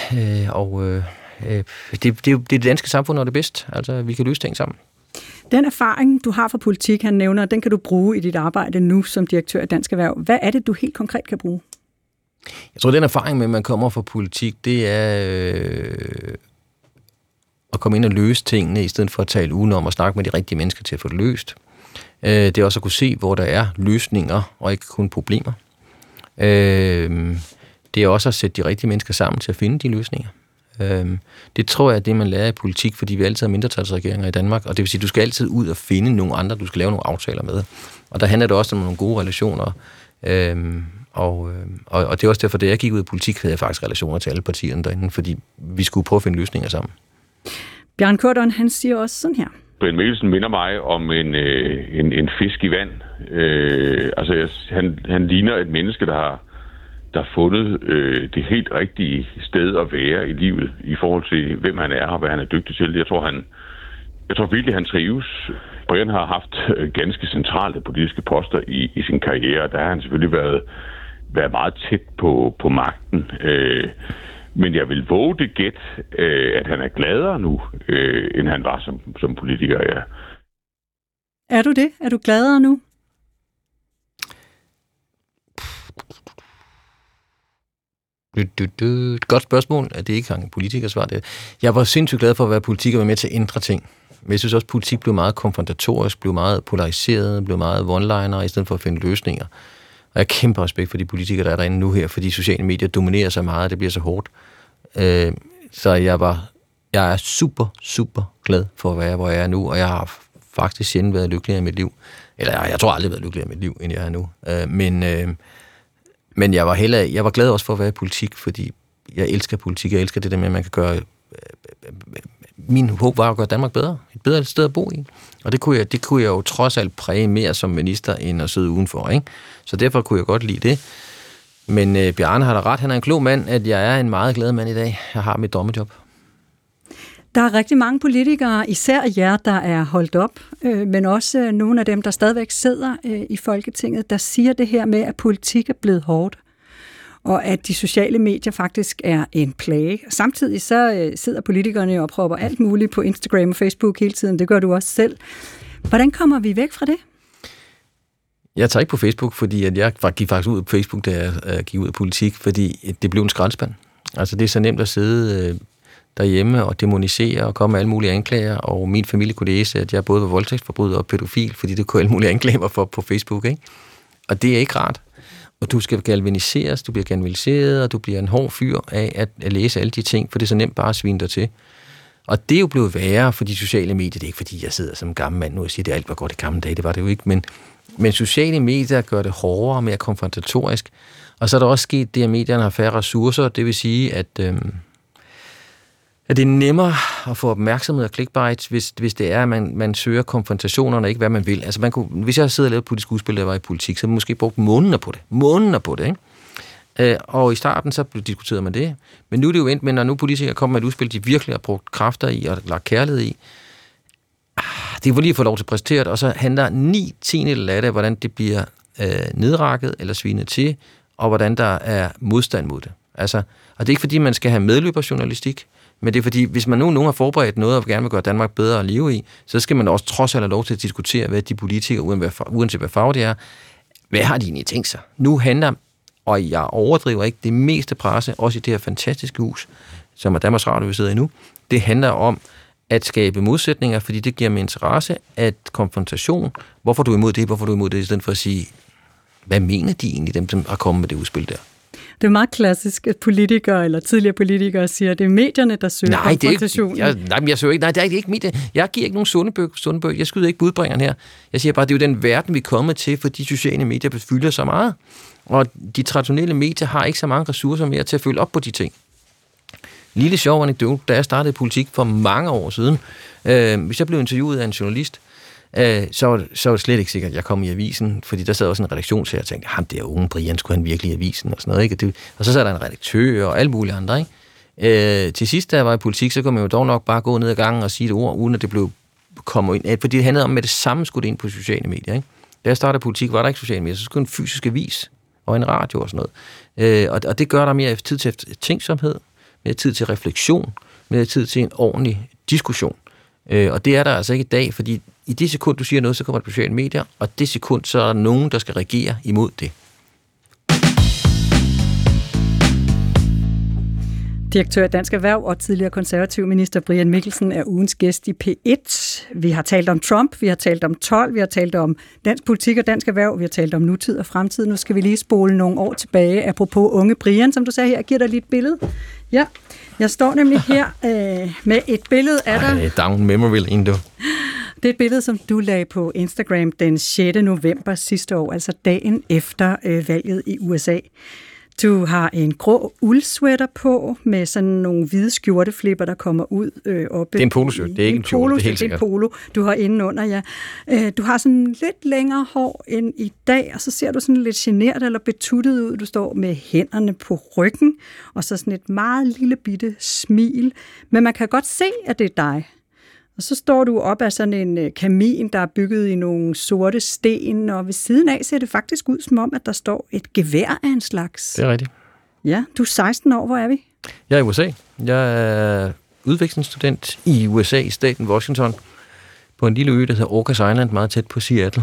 det danske samfund, når det er bedst. Altså, vi kan løse ting sammen. Den erfaring, du har fra politik, han nævner, den kan du bruge i dit arbejde nu som direktør i Dansk Erhverv. Hvad er det, du helt konkret kan bruge? Jeg tror, den erfaring med, at man kommer fra politik, det er at komme ind og løse tingene, i stedet for at tale udenom og snakke med de rigtige mennesker til at få det løst. Det er også at kunne se, hvor der er løsninger, og ikke kun problemer. Det er også at sætte de rigtige mennesker sammen til at finde de løsninger. Det tror jeg er det, man lærer i politik, fordi vi altid har mindretalsregeringer i Danmark, og det vil sige, at du skal altid ud og finde nogle andre, du skal lave nogle aftaler med. Og der handler det også om nogle gode relationer, og det er også derfor, da jeg gik ud i politik, havde jeg faktisk relationer til alle partierne derinde, fordi vi skulle prøve at finde løsninger sammen. Bjarne Corydon, han siger også sådan her. Brian Mikkelsen minder mig om en fisk i vand. Han ligner et menneske, der har fundet det helt rigtige sted at være i livet i forhold til, hvem han er og hvad han er dygtig til. Jeg tror virkelig, han trives. Brian har haft ganske centrale politiske poster i sin karriere. Der har han selvfølgelig været meget tæt på magten. Men jeg vil våge det gæt, at han er gladere nu, end han var som politiker. Ja. Er du det? Er du gladere nu? Godt spørgsmål. Det er ikke en politikersvar. Jeg var sindssygt glad for at være politiker og være med til at ændre ting. Men jeg synes også, at politik blev meget konfrontatorisk, blev meget polariseret, blev meget one-liner, i stedet for at finde løsninger. Og jeg har kæmpe respekt for de politikere, der er derinde nu her, fordi sociale medier dominerer så meget, og det bliver så hårdt. Så jeg er super, super glad for at være, hvor jeg er nu, og jeg har faktisk sjældent været lykkeligere i mit liv. Eller jeg tror aldrig været lykkeligere i mit liv, end jeg er nu. Men jeg var glad også for at være i politik, fordi jeg elsker politik. Jeg elsker det der med, at man kan gøre... Min håb var at gøre Danmark bedre. Et bedre sted at bo i. Og det kunne jeg jo trods alt præge mere som minister, end at sidde udenfor, ikke? Så derfor kunne jeg godt lide det. Men Bjarne har da ret. Han er en klog mand, at jeg er en meget glad mand i dag. Jeg har mit dommerjob. Der er rigtig mange politikere, især jer, der er holdt op, men også nogle af dem, der stadigvæk sidder i Folketinget, der siger det her med, at politik er blevet hårdt, og at de sociale medier faktisk er en plage. Samtidig så sidder politikerne og prøver alt muligt på Instagram og Facebook hele tiden. Det gør du også selv. Hvordan kommer vi væk fra det? Jeg tager ikke på Facebook, fordi at jeg gik faktisk ud på Facebook, da jeg gik ud af politik, fordi det blev en skraldespand. Altså det er så nemt at sidde derhjemme og dæmonisere og komme med alle mulige anklager, og min familie kunne læse, at jeg både var voldtægtsforbryder og pædofil, fordi det kunne alle mulige anklager for på Facebook, ikke? Og det er ikke rart. Og du skal galvaniseres, du bliver galvaniseret, og du bliver en hård fyr af at læse alle de ting, for det er så nemt bare at svine dig til. Og det er jo blevet værre for de sociale medier. Det er ikke fordi, jeg sidder som gammel mand nu og siger, det er alt var godt i gamle dage, det var det jo ikke, men sociale medier gør det hårdere og mere konfrontatorisk. Og så er der også sket det, at medierne har færre ressourcer, det vil sige, at det er nemmere at få opmærksomhed og clickbites, hvis det er, at man søger konfrontationerne og ikke, hvad man vil. Altså hvis jeg sidder og laver politisk udspil, der var i politik, så har man måske brugt måneder på det, ikke? Og i starten så diskuterede man det. Men nu er det jo endt med, når nu politikere kommer med et udspil, de virkelig har brugt kræfter i og lagt kærlighed i. Det var lige at få lov til at præsentere det, og så handler 9/10 af det, hvordan det bliver nedrakket eller svinet til, og hvordan der er modstand mod det. Altså, og det er ikke fordi, man skal have medløberjournalistik. Men det er fordi, hvis man nu har forberedt noget og gerne vil gøre Danmark bedre at leve i, så skal man også trods alt have lov til at diskutere, hvad de politikere, uanset hvad farve det er, hvad har de egentlig tænkt sig? Nu handler, og jeg overdriver ikke, det meste presse, også i det her fantastiske hus, som er Danmarks Radio, vi sidder i nu, det handler om at skabe modsætninger, fordi det giver mig interesse, at konfrontation, hvorfor du er imod det, i stedet for at sige, hvad mener de egentlig, dem som har kommet med det udspil der? Det er meget klassisk, at politikere eller tidligere politikere siger, at det er medierne, der søger konfrontation. Jeg søger ikke. Nej, det er ikke medierne. Jeg giver ikke nogen sunde bøger. Jeg skyder ikke budbringeren her. Jeg siger bare, det er jo den verden, vi er kommet til, fordi sociale medier fylder så meget. Og de traditionelle medier har ikke så mange ressourcer mere til at følge op på de ting. Lille sjov anekdote, da jeg startede politik for mange år siden. Hvis jeg blev interviewet af en journalist, så var det slet ikke sikkert, at jeg kom i avisen, fordi der sad også en redaktionschef og tænkte, ham der unge Brian, skulle han virkelig i avisen og sådan noget, ikke? Og så sad der en redaktør og alle mulige andre, ikke? Til sidst, da jeg var i politik, så kunne man jo dog nok bare gå ned ad gangen og sige et ord, uden at det blev kommet ind, fordi det handlede om, at det samme skulle det ind på sociale medier, ikke? Da jeg startede politik, var der ikke sociale medier, så skulle en fysisk avis og en radio og sådan noget. Og det gør der mere tid til tænksomhed, mere tid til refleksion, mere tid til en ordentlig diskussion. Og det er der altså ikke i dag, fordi i det sekund, du siger noget, så kommer det på sociale medier, og det sekund, så er der nogen, der skal reagere imod det. Direktør i Dansk Erhverv og tidligere konservativ minister Brian Mikkelsen er ugens gæst i P1. Vi har talt om Trump, vi har talt om 12, vi har talt om dansk politik og dansk erhverv, vi har talt om nutid og fremtid. Nu skal vi lige spole nogle år tilbage. Apropos unge Brian, som du sagde her, jeg giver dig lige et billede. Ja, jeg står nemlig her med et billede af dig. Down memory lane, du. Det er et billede, som du lagde på Instagram den 6. november sidste år, altså dagen efter valget i USA. Du har en grå uldsweater på, med sådan nogle hvide skjorteflipper, der kommer ud oppe. Det er en poloskjort, det er ikke en skjorte, det er helt sikkert. Det er en polo, du har indenunder, ja. Du har sådan lidt længere hår end i dag, og så ser du sådan lidt genert eller betuttet ud. Du står med hænderne på ryggen, og så sådan et meget lille bitte smil. Men man kan godt se, at det er dig. Og så står du op af sådan en kamin, der er bygget i nogle sorte sten, og ved siden af ser det faktisk ud som om, at der står et gevær af en slags. Det er rigtigt. Ja, du er 16 år. Hvor er vi? Jeg er i USA. Jeg er udvekslingsstudent i USA, i staten Washington, på en lille ø, der hedder Orcas Island, meget tæt på Seattle.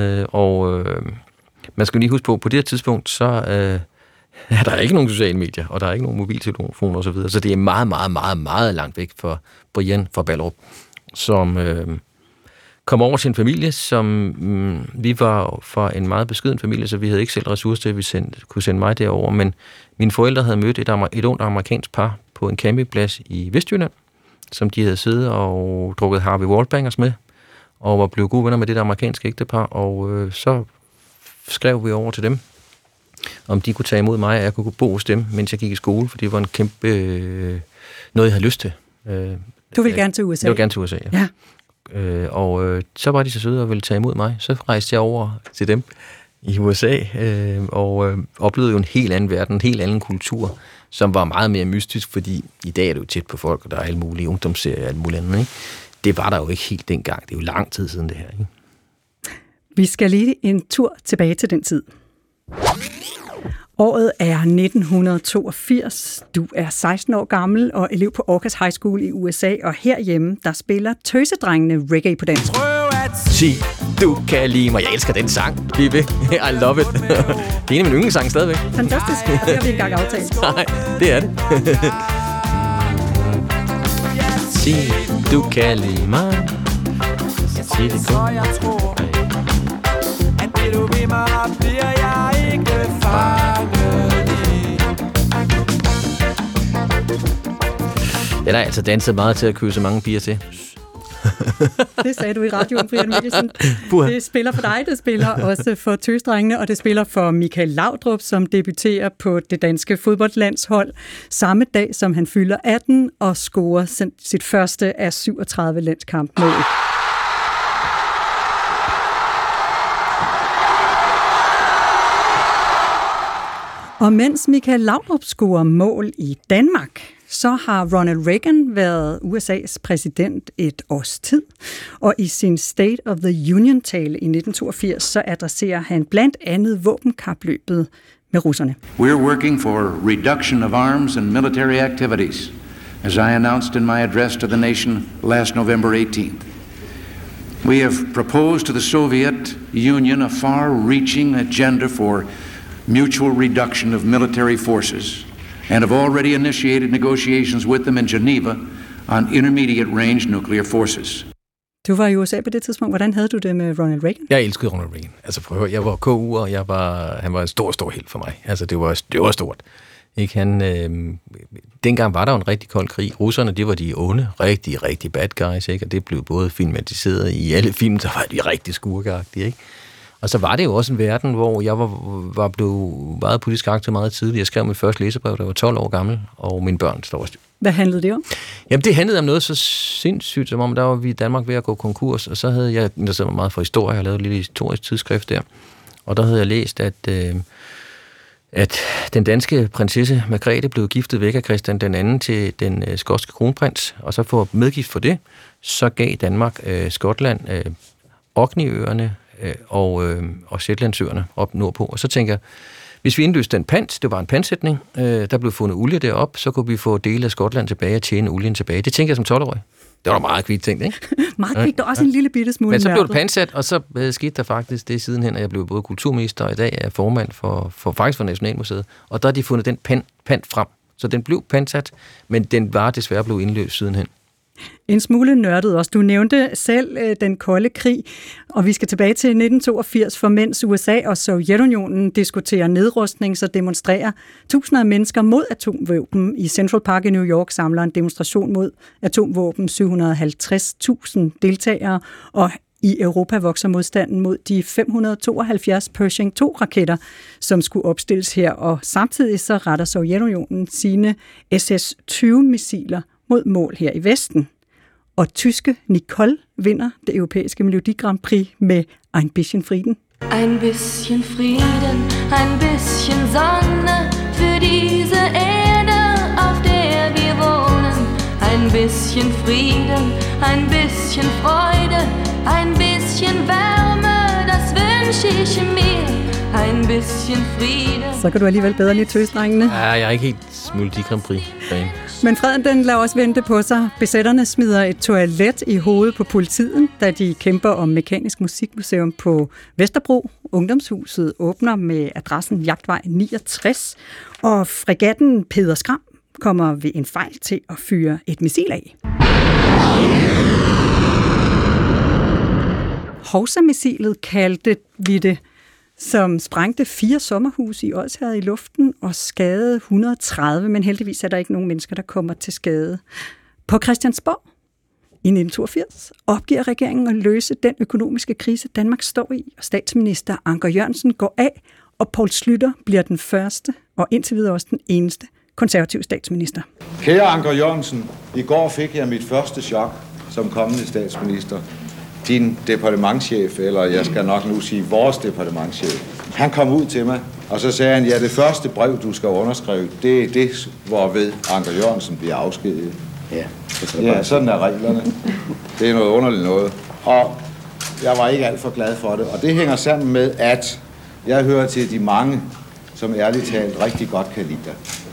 Man skal lige huske på det her tidspunkt, så er der ikke nogen sociale medier, og der er ikke nogen mobiltelefoner osv., så det er meget, meget, meget, meget langt væk for Brian fra Ballerup, som kom over til en familie, som vi var fra en meget beskeden familie, så vi havde ikke selv ressourcer til, at vi kunne sende mig derover, men mine forældre havde mødt et ungt amerikansk par på en campingplads i Vestjylland, som de havde siddet og drukket Harvey Wallbangers med, og var blevet gode venner med det der amerikanske ægtepar, og så skrev vi over til dem, om de kunne tage imod mig, og jeg kunne bo hos dem, mens jeg gik i skole, for det var en kæmpe noget, jeg havde lyst til. Du vil gerne til USA? Jeg vil gerne til USA, ja. Så var de så søde og ville tage imod mig. Så rejste jeg over til dem i USA, og oplevede jo en helt anden verden, en helt anden kultur, som var meget mere mystisk, fordi i dag er det jo tæt på folk, og der er alle mulige ungdomsserier og alt muligt andet, ikke? Det var der jo ikke helt dengang. Det er jo lang tid siden det her, ikke? Vi skal lige en tur tilbage til den tid. Året er 1982. Du er 16 år gammel og elev på Orcas High School i USA, og herhjemme, der spiller tøsedrengene reggae på dansk. Sig, du kan lide mig. Jeg elsker den sang. Bliv ved. I love it. Det er en af mine yndlingssange stadigvæk. Fantastisk. Det har vi ikke engang aftalt. Nej, det er det. Sig, du kan lide mig. Sig det godt. At det du ved mig, bliver jeg ikke fanget i. Den har altså danset meget til at kysse mange piger til. Det sagde du i radioen, Brian Mikkelsen. Det spiller for dig, det spiller også for tøsdrengene, og det spiller for Michael Laudrup, som debuterer på det danske fodboldlandshold samme dag, som han fylder 18 og scorer sit første af 37 landskampmål. Og mens Michael Laudrup scorer mål i Danmark, så har Ronald Reagan været USA's præsident et års tid. Og i sin State of the Union-tale i 1982, så adresserer han blandt andet våbenkapløbet med russerne. We're working for reduction of arms and military activities, as I announced in my address to the nation last November 18th. We have proposed to the Soviet Union a far-reaching agenda for mutual reduction of military forces and have already initiated negotiations with them in Geneva on intermediate-range nuclear forces. Du var i USA på det tidspunkt. Hvordan havde du det med Ronald Reagan? Jeg elskede Ronald Reagan. Altså prøv at høre, jeg var KU, og han var en stor helt for mig. Altså det var stort. Ikke? Dengang var der jo en rigtig kold krig. Russerne, det var de onde, rigtig bad guys, ikke? Og det blev både filmatiseret i alle film, så var de rigtig skurkeagtige, ikke? Og så var det jo også en verden, hvor jeg var blevet meget politisk aktiv meget tidligt. Jeg skrev mit første læsebrev, da jeg var 12 år gammel, og mine børn står styr. Hvad handlede det om? Jamen, det handlede om noget så sindssygt, som om der var vi i Danmark ved at gå konkurs, og så havde jeg interesseret mig meget for historie, jeg har lavet et lille historisk tidsskrift der, og der havde jeg læst, at den danske prinsesse Margrethe blev giftet væk af Christian den anden til den skotske kronprins, og så for medgift for det, så gav Danmark Skotland Orkneyøerne og Shetlandsøerne op nordpå, og så tænker jeg, hvis vi indløste den pant, det var en pantsætning, der blev fundet olie derop, så kunne vi få dele af Skotland tilbage og tjene olien tilbage. Det tænker jeg som 12-årig. Det var meget kvikt tænkt, ikke? Meget kvikt, og også en lille bitte smule. Men så blev det pantsat, og så skete der faktisk det sidenhen, at jeg blev både kulturminister, og i dag er jeg formand for Nationalmuseet, og der har de fundet den pant frem. Så den blev pantsat, men den var desværre blevet indløst sidenhen. En smule nørdet også. Du nævnte selv den kolde krig, og vi skal tilbage til 1982, for mens USA og Sovjetunionen diskuterer nedrustning, så demonstrerer tusinder af mennesker mod atomvåben. I Central Park i New York samler en demonstration mod atomvåben 750.000 deltagere, og i Europa vokser modstanden mod de 572 Pershing 2-raketter, som skulle opstilles her, og samtidig så retter Sovjetunionen sine SS-20-missiler mod mål her i Vesten. Og tyske Nicole vinder det europæiske Melodi Grand Prix med Ein bisschen Frieden. Ein bisschen Frieden, ein bisschen Sonne für diese Erde, auf der wir wohnen. Ein bisschen Frieden, ein bisschen Freude, ein bisschen Wärme, das wünsche ich mir. Ein bisschen Frieden. Så kan du alligevel bedre lide tøsdrengene. Ja, jeg er ikke helt Melodi Grand Prix-fan. Men freden, den lader også vente på sig. Besætterne smider et toilet i hovedet på politiet, da de kæmper om Mekanisk Musikmuseum på Vesterbro. Ungdomshuset åbner med adressen Jagtvej 69, og fregatten Peder Skram kommer ved en fejl til at fyre et missil af. Hovsa-missilet kaldte vi det, som sprængte 4 sommerhuse i Odsherred i luften og skadede 130, men heldigvis er der ikke nogen mennesker, der kommer til skade. På Christiansborg i 1982 opgiver regeringen at løse den økonomiske krise, Danmark står i, og statsminister Anker Jørgensen går af, og Poul Schlüter bliver den første og indtil videre også den eneste konservative statsminister. Kære Anker Jørgensen, i går fik jeg mit første chok som kommende statsminister. Din departementschef, eller jeg skal nok nu sige vores departementschef, han kom ud til mig, og så sagde han, ja, det første brev, du skal underskrive, det er det, hvorved Anker Jørgensen bliver afskediget. Ja, sådan er reglerne. Det er noget underligt noget. Og jeg var ikke alt for glad for det, og det hænger sammen med, at jeg hører til de mange, som ærligt talt rigtig godt kan lide dig.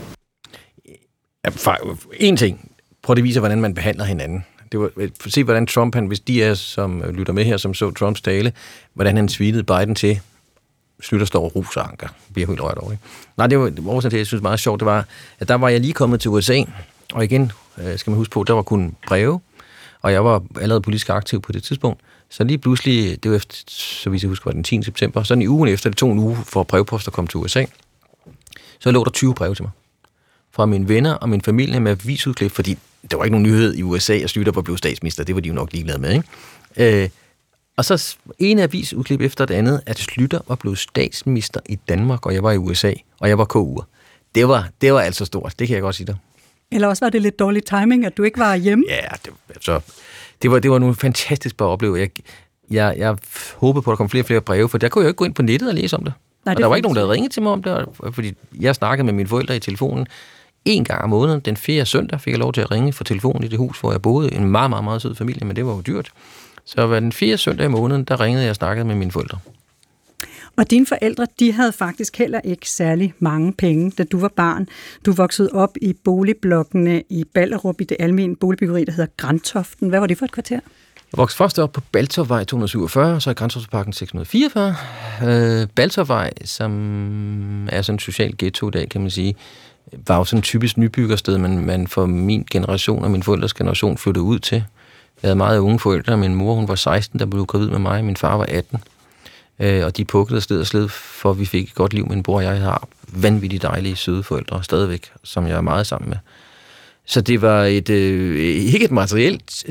En ting. Prøv at vise, hvordan man behandler hinanden. Det var, se, hvordan Trump, hvis de er, som lytter med her, som så Trumps tale, hvordan han svinede Biden til, Schlüter står og roser Anker. Bliver helt rørt over, ikke? Nej, det var årsagen til, jeg synes meget sjovt, det var, at der var jeg lige kommet til USA, og igen, skal man huske på, der var kun breve, og jeg var allerede politisk aktiv på det tidspunkt, så lige pludselig, det var efter, så vidt jeg husker, var den 10. september, sådan i ugen efter, det tog en uge for brevpost at komme til USA, så lå der 20 breve til mig, fra mine venner og min familie med avisudklip, fordi der var ikke nogen nyhed i USA, at Schlüter var blevet statsminister. Det var de jo nok ligeglade med, ikke? Og så en avisudklip efter det andet, at Schlüter var blevet statsminister i Danmark, og jeg var i USA, og jeg var KU'er. Det var altså stort, det kan jeg godt sige dig. Eller også var det lidt dårlig timing, at du ikke var hjemme? Ja, det var nogle fantastisk bare at opleve. Jeg håbede på, at der kom flere og flere breve, for der kunne jeg jo ikke gå ind på nettet og læse om det. Nej, og der var ikke nogen, der havde ringet til mig om det, fordi jeg snakkede med mine forældre i telefonen. 1 gang om måneden, den 4. søndag, fik jeg lov til at ringe fra telefonen i det hus, hvor jeg boede. En meget, meget, meget sød familie, men det var jo dyrt. Så den 4. søndag i måneden, der ringede jeg og snakkede med mine forældre. Og dine forældre, de havde faktisk heller ikke særlig mange penge, da du var barn. Du voksede op i boligblokkene i Ballerup i det almene boligbyggeri, der hedder Grantoften. Hvad var det for et kvarter? Jeg voksede først op på Baltorvej 247, så i Grantofteparken 644. Baltorvej, som er sådan en social ghetto i dag, kan man sige, var jo sådan en typisk nybyggersted, man for min generation og min forældres generation flyttede ud til. Jeg havde meget unge forældre. Min mor, hun var 16, der blev gravid med mig. Min far var 18. Og de pukkede afsted og sled, for vi fik et godt liv. Min bror og jeg har vanvittigt dejlige, søde forældre stadigvæk, som jeg er meget sammen med. Så det var ikke et materielt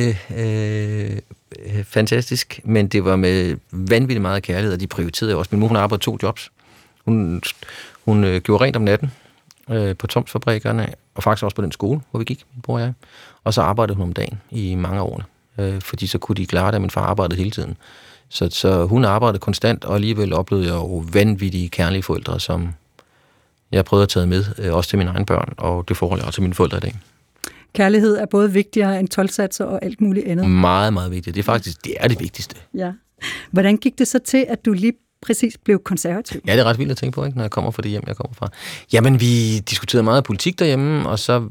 fantastisk, men det var med vanvittigt meget kærlighed, og de prioriterede også. Min mor, hun arbejdede 2 jobs. Hun gjorde rent om natten på Tomsfabrikkerne, og faktisk også på den skole, hvor vi gik, min bror og jeg. Og så arbejdede hun om dagen i mange år, fordi så kunne de klare det, at min far arbejdede hele tiden. Så hun arbejdede konstant, og alligevel oplevede jeg jo vanvittige, kærlige forældre, som jeg prøvede at tage med, også til mine egne børn, og det forhold jeg også til mine forældre i dag. Kærlighed er både vigtigere end 12-satser og alt muligt andet. Meget, meget vigtigt. Det er det vigtigste. Ja. Hvordan gik det så til, at du lige præcis blev konservativ? Ja, det er ret vildt at tænke på, ikke, når jeg kommer fra det hjem, jeg kommer fra. Jamen, vi diskuterede meget politik derhjemme, og så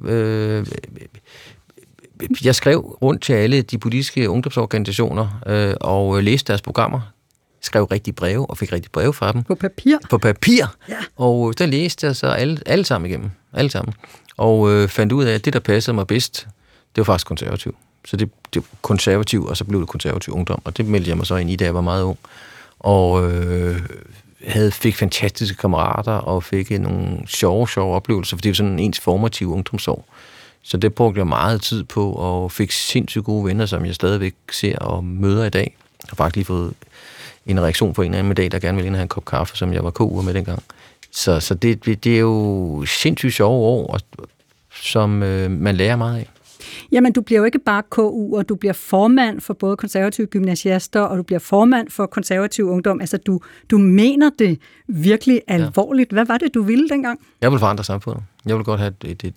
jeg skrev rundt til alle de politiske ungdomsorganisationer og læste deres programmer. Skrev rigtige breve og fik rigtige breve fra dem. På papir? På papir. Ja. Og der læste jeg så alle sammen igennem. Alle sammen. Og fandt ud af, at det, der passede mig bedst, det var faktisk konservativ. Så det var konservativ, og så blev det konservativ ungdom. Og det meldte jeg mig så ind i, da jeg var meget ung. Og fik fantastiske kammerater, og fik nogle sjove oplevelser, for det er jo sådan ens formative ungdomsår. Så det brugte jeg meget tid på, og fik sindssygt gode venner, som jeg stadigvæk ser og møder i dag. Jeg har faktisk lige fået en reaktion på en af dem i dag, der gerne ville ind og have en kop kaffe, som jeg var koger med dengang. Så det er jo sindssygt sjove år, som man lærer meget af. Jamen, du bliver jo ikke bare KU, og du bliver formand for både konservative gymnasiaster, og du bliver formand for konservativ ungdom. Altså, du mener det virkelig alvorligt. Hvad var det, du ville dengang? Jeg ville forandre samfundet. Jeg ville godt have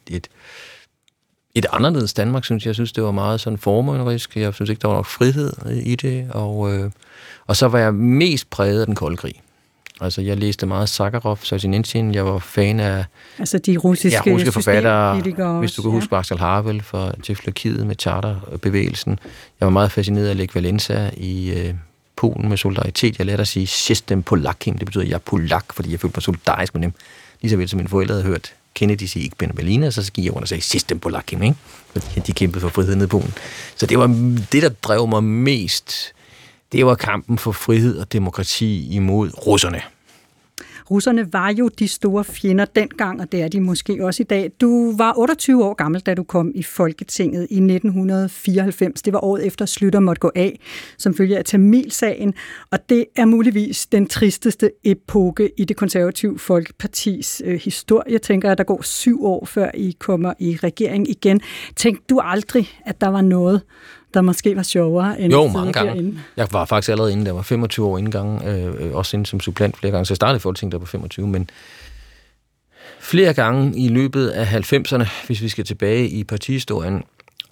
et anderledes Danmark, synes jeg. Jeg synes, det var meget sådan formønerisk. Jeg synes ikke, der var nok frihed i det. Og så var jeg mest præget af den kolde krig. Altså, jeg læste meget Sakharov, Solzhenitsyn. Jeg var fan af altså de russiske forfattere, hvis du kan huske Václav Havel fra Tjekkoslovakiet med charterbevægelsen. Jeg var meget fascineret af Lech Walesa i Polen med solidaritet. Jeg lærte at sige System Polakim. Det betyder, at jeg er polak, fordi jeg følte mig solidarisk med dem. Lige så vel som mine forældre havde hørt Kennedy sige ikke Ben Berliner, så gik jeg rundt og sagde System Polakim, ikke? Fordi de kæmpede for frihed nede i Polen. Så det var det, der drev mig mest. Det var kampen for frihed og demokrati imod russerne. Russerne var jo de store fjender dengang, og det er de måske også i dag. Du var 28 år gammel, da du kom i Folketinget i 1994. Det var året efter Schlüter måtte gå af, som følge af Tamilsagen. Og det er muligvis den tristeste epoke i det konservative Folkepartis historie. Jeg tænker, at der går 7 år, før I kommer i regering igen. Tænkte du aldrig, at der var noget, der måske var sjovere end jo, mange gange. Derinde? Jeg var faktisk allerede inde, der var 25 år indgang, også inde som supplant flere gange, så jeg startede i Folketinget der på 25, men flere gange i løbet af 90'erne, hvis vi skal tilbage i partihistorien,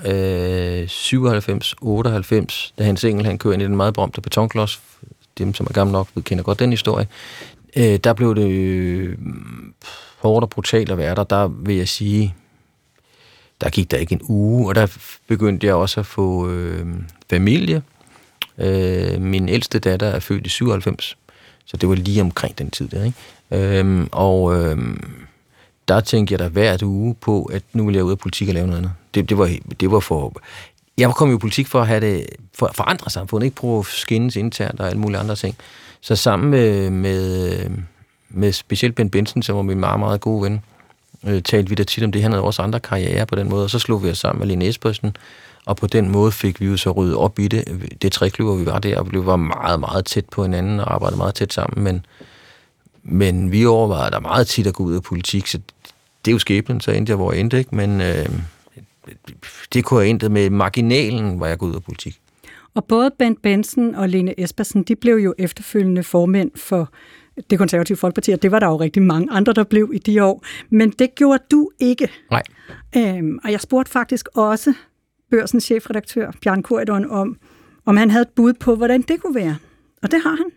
97, 98, da Hans Engel han kører ind i den meget berømte betonklods, dem som er gamle nok kender godt den historie, der blev det hårdt og brutalt at være der vil jeg sige, der gik der ikke en uge, og der begyndte jeg også at få familie. Min ældste datter er født i 97, så det var lige omkring den tid der, ikke? Der tænkte jeg da hver uge på, at nu ville jeg ud af politik og lave noget andet. Det var for... Jeg kom jo i politik for at have det, for at forandre samfundet, ikke prøve at skændes internt og alle mulige andre ting. Så sammen med specielt Ben Benson, som var min meget, meget gode ven, talte vi da tit om det. Han havde også andre karrierer på den måde, og så slog vi os sammen med Lene Espersen, og på den måde fik vi jo så ryddet op i det trekløver, vi var der, og vi var meget, meget tæt på hinanden og arbejdede meget tæt sammen, men vi overvejede der meget tit at gå ud af politik, så det er jo skæbnen, så endte jeg, hvor jeg endte, ikke? Men det kunne have endt med marginalen, hvor jeg går ud af politik. Og både Bent Benson og Lene Espersen, de blev jo efterfølgende formænd for det konservative Folkeparti, og det var der jo rigtig mange andre, der blev i de år. Men det gjorde du ikke. Nej. Og jeg spurgte faktisk også Børsens chefredaktør, Bjarne Corydon, om han havde et bud på, hvordan det kunne være. Og det har han.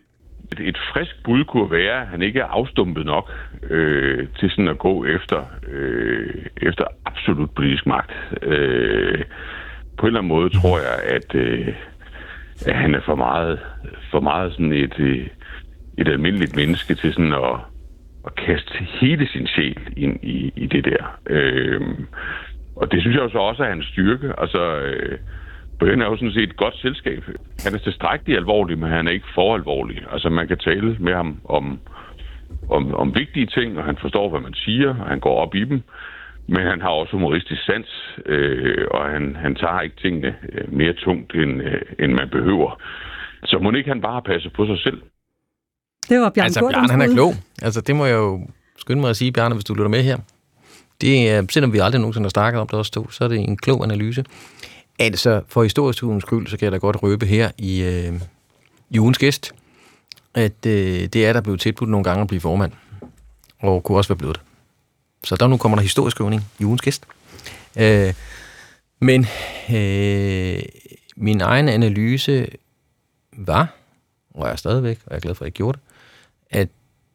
Et frisk bud kunne være, at han ikke er afstumpet nok til sådan at gå efter absolut politisk magt. På en eller anden måde tror jeg, at han er for meget sådan et almindeligt menneske til sådan at kaste hele sin sjæl ind i det der. Og det synes jeg jo så også er hans styrke. Altså, Brian er jo sådan set et godt selskab. Han er tilstrækkeligt alvorlig, men han er ikke for alvorlig. Altså, man kan tale med ham om vigtige ting, og han forstår, hvad man siger, og han går op i dem. Men han har også humoristisk sans, og han tager ikke tingene mere tungt, end man behøver. Så må ikke han bare passe på sig selv. Det var Bjarne han er klog. Altså, det må jeg jo skynde mig at sige, Bjarne, hvis du lytter med her. Det er, selvom vi aldrig nogensinde har snakket om det også to, så er det en klog analyse. Altså, for historisk skyld, så kan jeg da godt røbe her i ugens gæst, at det er der blevet tilbudt nogle gange at blive formand, og kunne også være blevet det. Så nu kommer der historisk skrivning i ugens gæst. Men min egen analyse var, og jeg er stadigvæk, og jeg er glad for, at jeg gjorde det,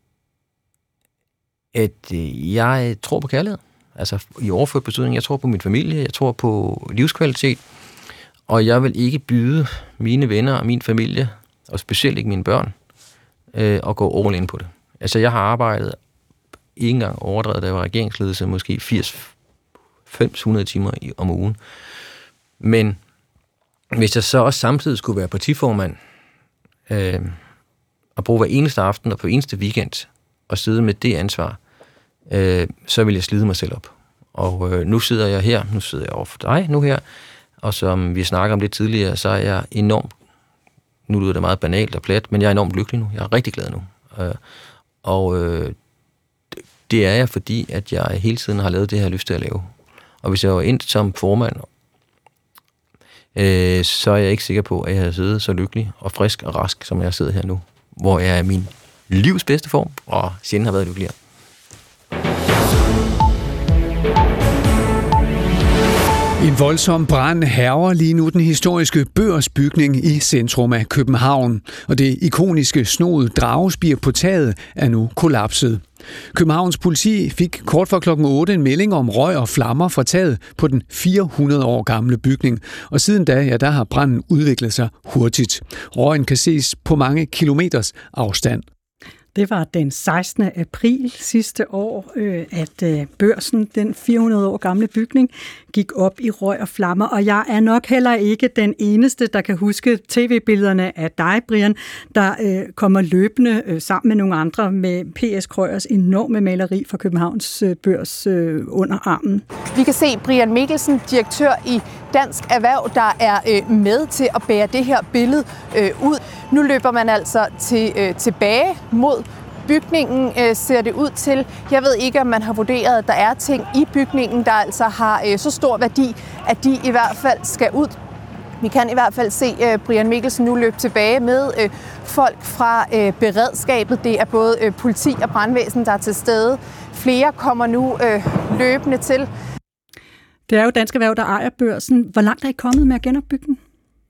at jeg tror på kærlighed. Altså i overført betydning, jeg tror på min familie, jeg tror på livskvalitet, og jeg vil ikke byde mine venner og min familie, og specielt ikke mine børn, at gå all in på det. Altså jeg har arbejdet ikke engang overdrevet, da jeg var regeringsledelse, måske 80-500 timer om ugen. Men hvis jeg så også samtidig skulle være partiformand, og bruge hver eneste aften og på eneste weekend, og sidde med det ansvar, så vil jeg slide mig selv op. Og nu sidder jeg over for dig nu her, og som vi snakker om lidt tidligere, så er jeg enormt, nu lyder det meget banalt og plat, men jeg er enormt lykkelig nu. Jeg er rigtig glad nu. Det er jeg, fordi at jeg hele tiden har lavet det, jeg har lyst til at lave. Og hvis jeg var endt som formand, så er jeg ikke sikker på, at jeg havde siddet så lykkelig og frisk og rask, som jeg sidder her nu. Hvor jeg er i min livs bedste form, og sjældent har været lykkeligere. En voldsom brand hærger lige nu den historiske Børsbygning i centrum af København, og det ikoniske snoede dragespir på taget er nu kollapset. Københavns politi fik kort for klokken 8 en melding om røg og flammer fra taget på den 400 år gamle bygning, og siden da, der har branden udviklet sig hurtigt. Røgen kan ses på mange kilometers afstand. Det var den 16. april sidste år, at Børsen, den 400 år gamle bygning, gik op i røg og flammer. Og jeg er nok heller ikke den eneste, der kan huske tv-billederne af dig, Brian, der kommer løbende sammen med nogle andre med P.S. Krøyers enorme maleri fra Københavns Børs under armen. Vi kan se Brian Mikkelsen, direktør i Dansk Erhverv, der er med til at bære det her billede ud. Nu løber man altså tilbage mod bygningen, ser det ud til. Jeg ved ikke, om man har vurderet, at der er ting i bygningen, der altså har så stor værdi, at de i hvert fald skal ud. Vi kan i hvert fald se Brian Mikkelsen nu løbe tilbage med folk fra beredskabet. Det er både politi og brandvæsen, der er til stede. Flere kommer nu løbende til. Det er jo Dansk Erhverv, der ejer Børsen. Hvor langt er I kommet med at genopbygge den?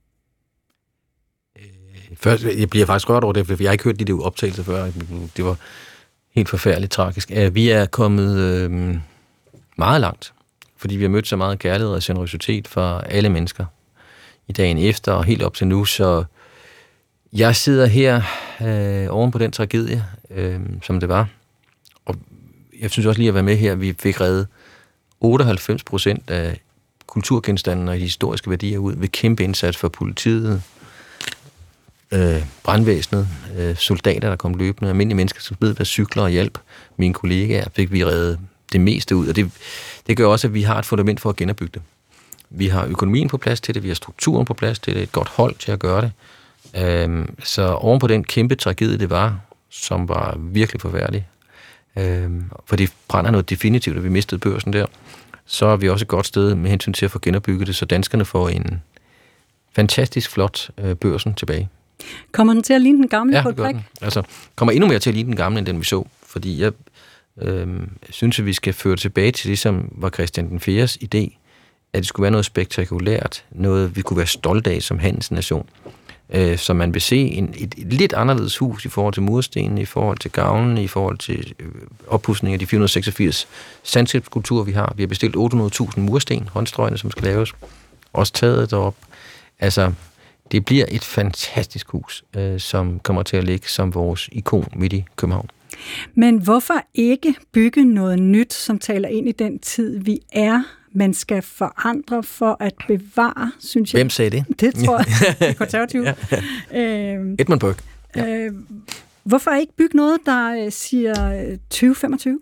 Først, jeg bliver faktisk rørt over det, for jeg har ikke hørt de der optagelser før. Det var helt forfærdeligt tragisk. Vi er kommet meget langt, fordi vi har mødt så meget kærlighed og generøsitet fra alle mennesker i dagen efter og helt op til nu. Så jeg sidder her oven på den tragedie, som det var. Og jeg synes også lige at være med her, vi fik reddet 98% af kulturgenstandene og historiske værdier ud ved kæmpe indsats for politiet, brandvæsenet, soldater, der kom løbende, almindelige mennesker, som ved, hvad cykler og hjælp. Mine kollegaer fik vi reddet det meste ud, og det gør også, at vi har et fundament for at genopbygge det. Vi har økonomien på plads til det, vi har strukturen på plads til det, et godt hold til at gøre det. Så oven på den kæmpe tragedie, det var, som var virkelig forfærdelig, for det brænder noget definitivt, at vi mistede Børsen der, så er vi også et godt sted med hensyn til at få genopbygget det, så danskerne får en fantastisk flot Børsen tilbage. Kommer den til at ligne den gamle på et prik? Altså, kommer endnu mere til at ligne den gamle, end den vi så, fordi jeg synes, at vi skal føre tilbage til det, som var Christian den 4. idé, at det skulle være noget spektakulært, noget vi kunne være stolte af som handelsnation. Så man vil se et lidt anderledes hus i forhold til murstenen, i forhold til gavlen, i forhold til oppudsning af de 486 sandskabsskulpturer, vi har. Vi har bestilt 800.000 mursten, håndstrøgene, som skal laves. Også taget derop. Altså, det bliver et fantastisk hus, som kommer til at ligge som vores ikon midt i København. Men hvorfor ikke bygge noget nyt, som taler ind i den tid, vi er? Man skal forandre for at bevare, synes jeg. Hvem sagde det? Det tror jeg, det er konservativt. Edmund Burke. Ja. Hvorfor ikke bygge noget, der siger 2025?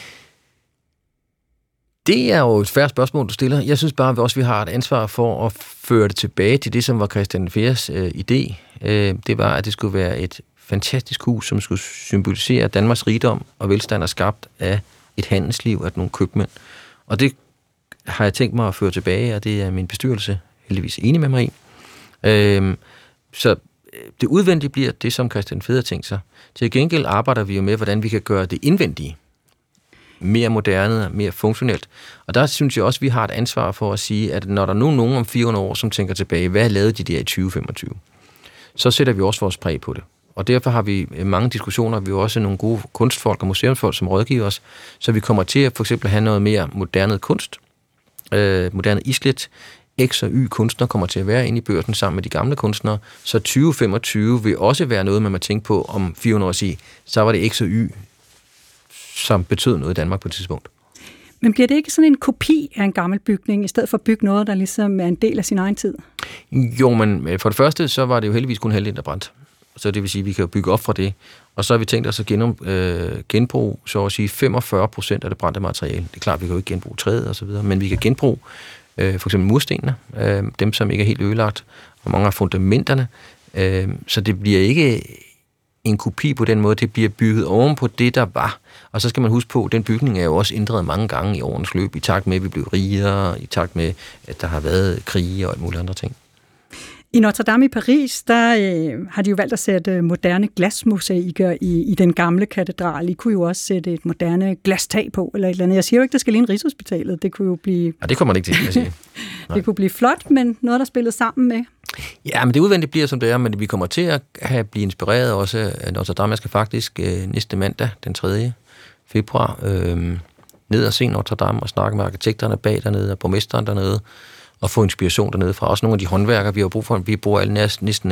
Det er jo et færre spørgsmål, du stiller. Jeg synes bare, at vi har et ansvar for at føre det tilbage til det, som var Christian IV's idé. Det var, at det skulle være et fantastisk hus, som skulle symbolisere Danmarks rigdom og velstand er skabt af et handelsliv, af nogle købmænd. Og det har jeg tænkt mig at føre tilbage, og det er min bestyrelse heldigvis enig med mig i. Så det udvendige bliver det, som Christian IV har tænkt sig. Til gengæld arbejder vi jo med, hvordan vi kan gøre det indvendige mere moderne, mere funktionelt. Og der synes jeg også, at vi har et ansvar for at sige, at når der er nogen om 400 år, som tænker tilbage, hvad lavede de der i 2025? Så sætter vi også vores præg på det. Og derfor har vi mange diskussioner, vi har også nogle gode kunstfolk og museumsfolk, som rådgiver os, så vi kommer til at for eksempel have noget mere moderne kunst, moderne islet. X og Y kunstnere kommer til at være inde i Børsen sammen med de gamle kunstnere, så 2025 vil også være noget, man må tænke på om 400 år sige, så var det X og Y, som betød noget i Danmark på et tidspunkt. Men bliver det ikke sådan en kopi af en gammel bygning, i stedet for at bygge noget, der ligesom er en del af sin egen tid? Jo, men for det første, så var det jo heldigvis kun halvdelen, der brændte. Så det vil sige, at vi kan bygge op fra det. Og så har vi tænkt os at genbruge, så at sige, 45% af det brændte materiale. Det er klart, vi kan jo ikke genbruge træet og så videre, men vi kan genbruge for eksempel murstenene, dem som ikke er helt ødelagt, og mange af fundamenterne. Så det bliver ikke en kopi på den måde, det bliver bygget oven på det, der var. Og så skal man huske på, at den bygning er jo også ændret mange gange i årenes løb, i takt med, at vi blev rigere, i takt med, at der har været krige og alt muligt andre ting. I Notre Dame i Paris, der har de jo valgt at sætte moderne glasmosaikker i den gamle katedral. I kunne jo også sætte et moderne glastag på, eller et eller andet. Jeg siger jo ikke, det skal ligne Rigshospitalet. Det kunne jo blive... Ja, det kommer det ikke til at sige. Det kunne blive flot, men noget, der spillet sammen med. Ja, men det udvendigt bliver, som det er, men vi kommer til at blive inspireret også af Notre Dame. Jeg skal faktisk næste mandag, den 3. februar, ned og se Notre Dame og snakke med arkitekterne bag dernede og borgmesteren dernede, og få inspiration dernede fra. Også nogle af de håndværkere, vi har brug for. Vi bruger næsten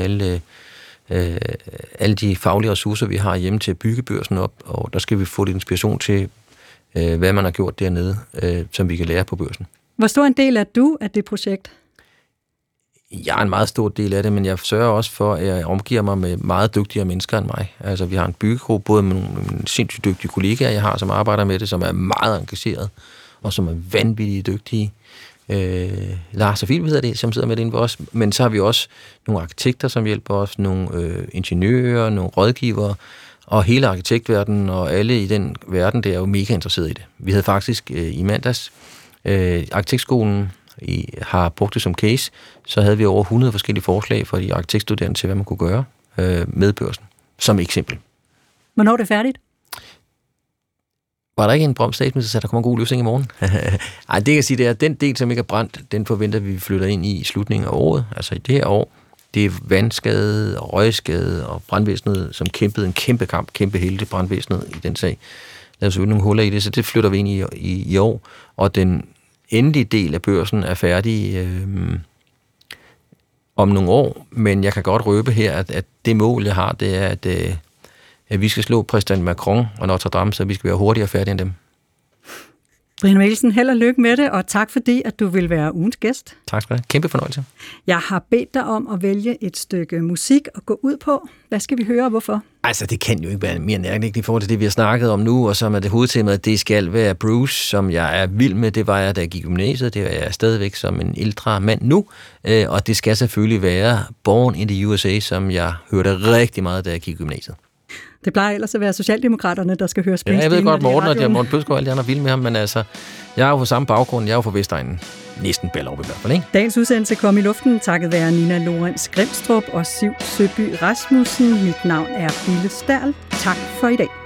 alle de faglige ressourcer, vi har hjemme til at bygge Børsen op, og der skal vi få lidt inspiration til, hvad man har gjort dernede, som vi kan lære på Børsen. Hvor stor en del er du af det projekt? Jeg er en meget stor del af det, men jeg sørger også for, at jeg omgiver mig med meget dygtigere mennesker end mig. Altså, vi har en byggegruppe, både med nogle sindssygt dygtige kollegaer, jeg har, som arbejder med det, som er meget engageret, og som er vanvittigt dygtige. Lars og Philip hedder det, som sidder med det inde for os, men så har vi også nogle arkitekter, som hjælper os, nogle ingeniører, nogle rådgivere, og hele arkitektverdenen og alle i den verden, det er jo mega interesseret i det. Vi havde faktisk i mandags, arkitektskolen har brugt det som case, så havde vi over 100 forskellige forslag for de arkitektstuderende til, hvad man kunne gøre med Børsen, som eksempel. Hvornår er det færdigt? Var der ikke en Brom statsminister, så der kommer en god løsning i morgen? Ej, det kan jeg sige, det er, den del, som ikke er brændt, den forventer vi flytter ind i slutningen af året, altså i det her år. Det er vandskade og røgskade og brandvæsenet, som kæmpede en kæmpe kamp, kæmpe helte brandvæsenet i den sag. Der er selvfølgelig nogle huller i det, så det flytter vi ind i år. Og den endelige del af Børsen er færdig om nogle år, men jeg kan godt røbe her, at det mål, jeg har, det er, at vi skal slå præsident Macron og Notre Dame, så vi skal være hurtigere færdige end dem. Brian Mikkelsen, held og lykke med det, og tak fordi, at du vil være ugens gæst. Tak skal du have. Kæmpe fornøjelse. Jeg har bedt dig om at vælge et stykke musik at gå ud på. Hvad skal vi høre, og hvorfor? Altså, det kan jo ikke være mere nærmest i forhold til det, vi har snakket om nu, og som er det hovedtemaet, at det skal være Bruce, som jeg er vild med. Det var jeg, da jeg gik i gymnasiet. Det er jeg stadigvæk som en ældre mand nu. Og det skal selvfølgelig være Born in the USA, som jeg hørte rigtig meget, da jeg gik i gymnasiet. Det plejer ellers at være Socialdemokraterne, der skal høre Springsteen. Ja, jeg ved godt, Morten Bødskov og alle de andre vil med ham, men altså, jeg er jo på samme baggrund, jeg er jo fra Vestegnen. Næsten Ballerup i hvert fald, ikke? Dagens udsendelse kom i luften takket være Nina Lorenz Grimstrup og Siv Søby Rasmussen. Mit navn er Bille Stærl. Tak for i dag.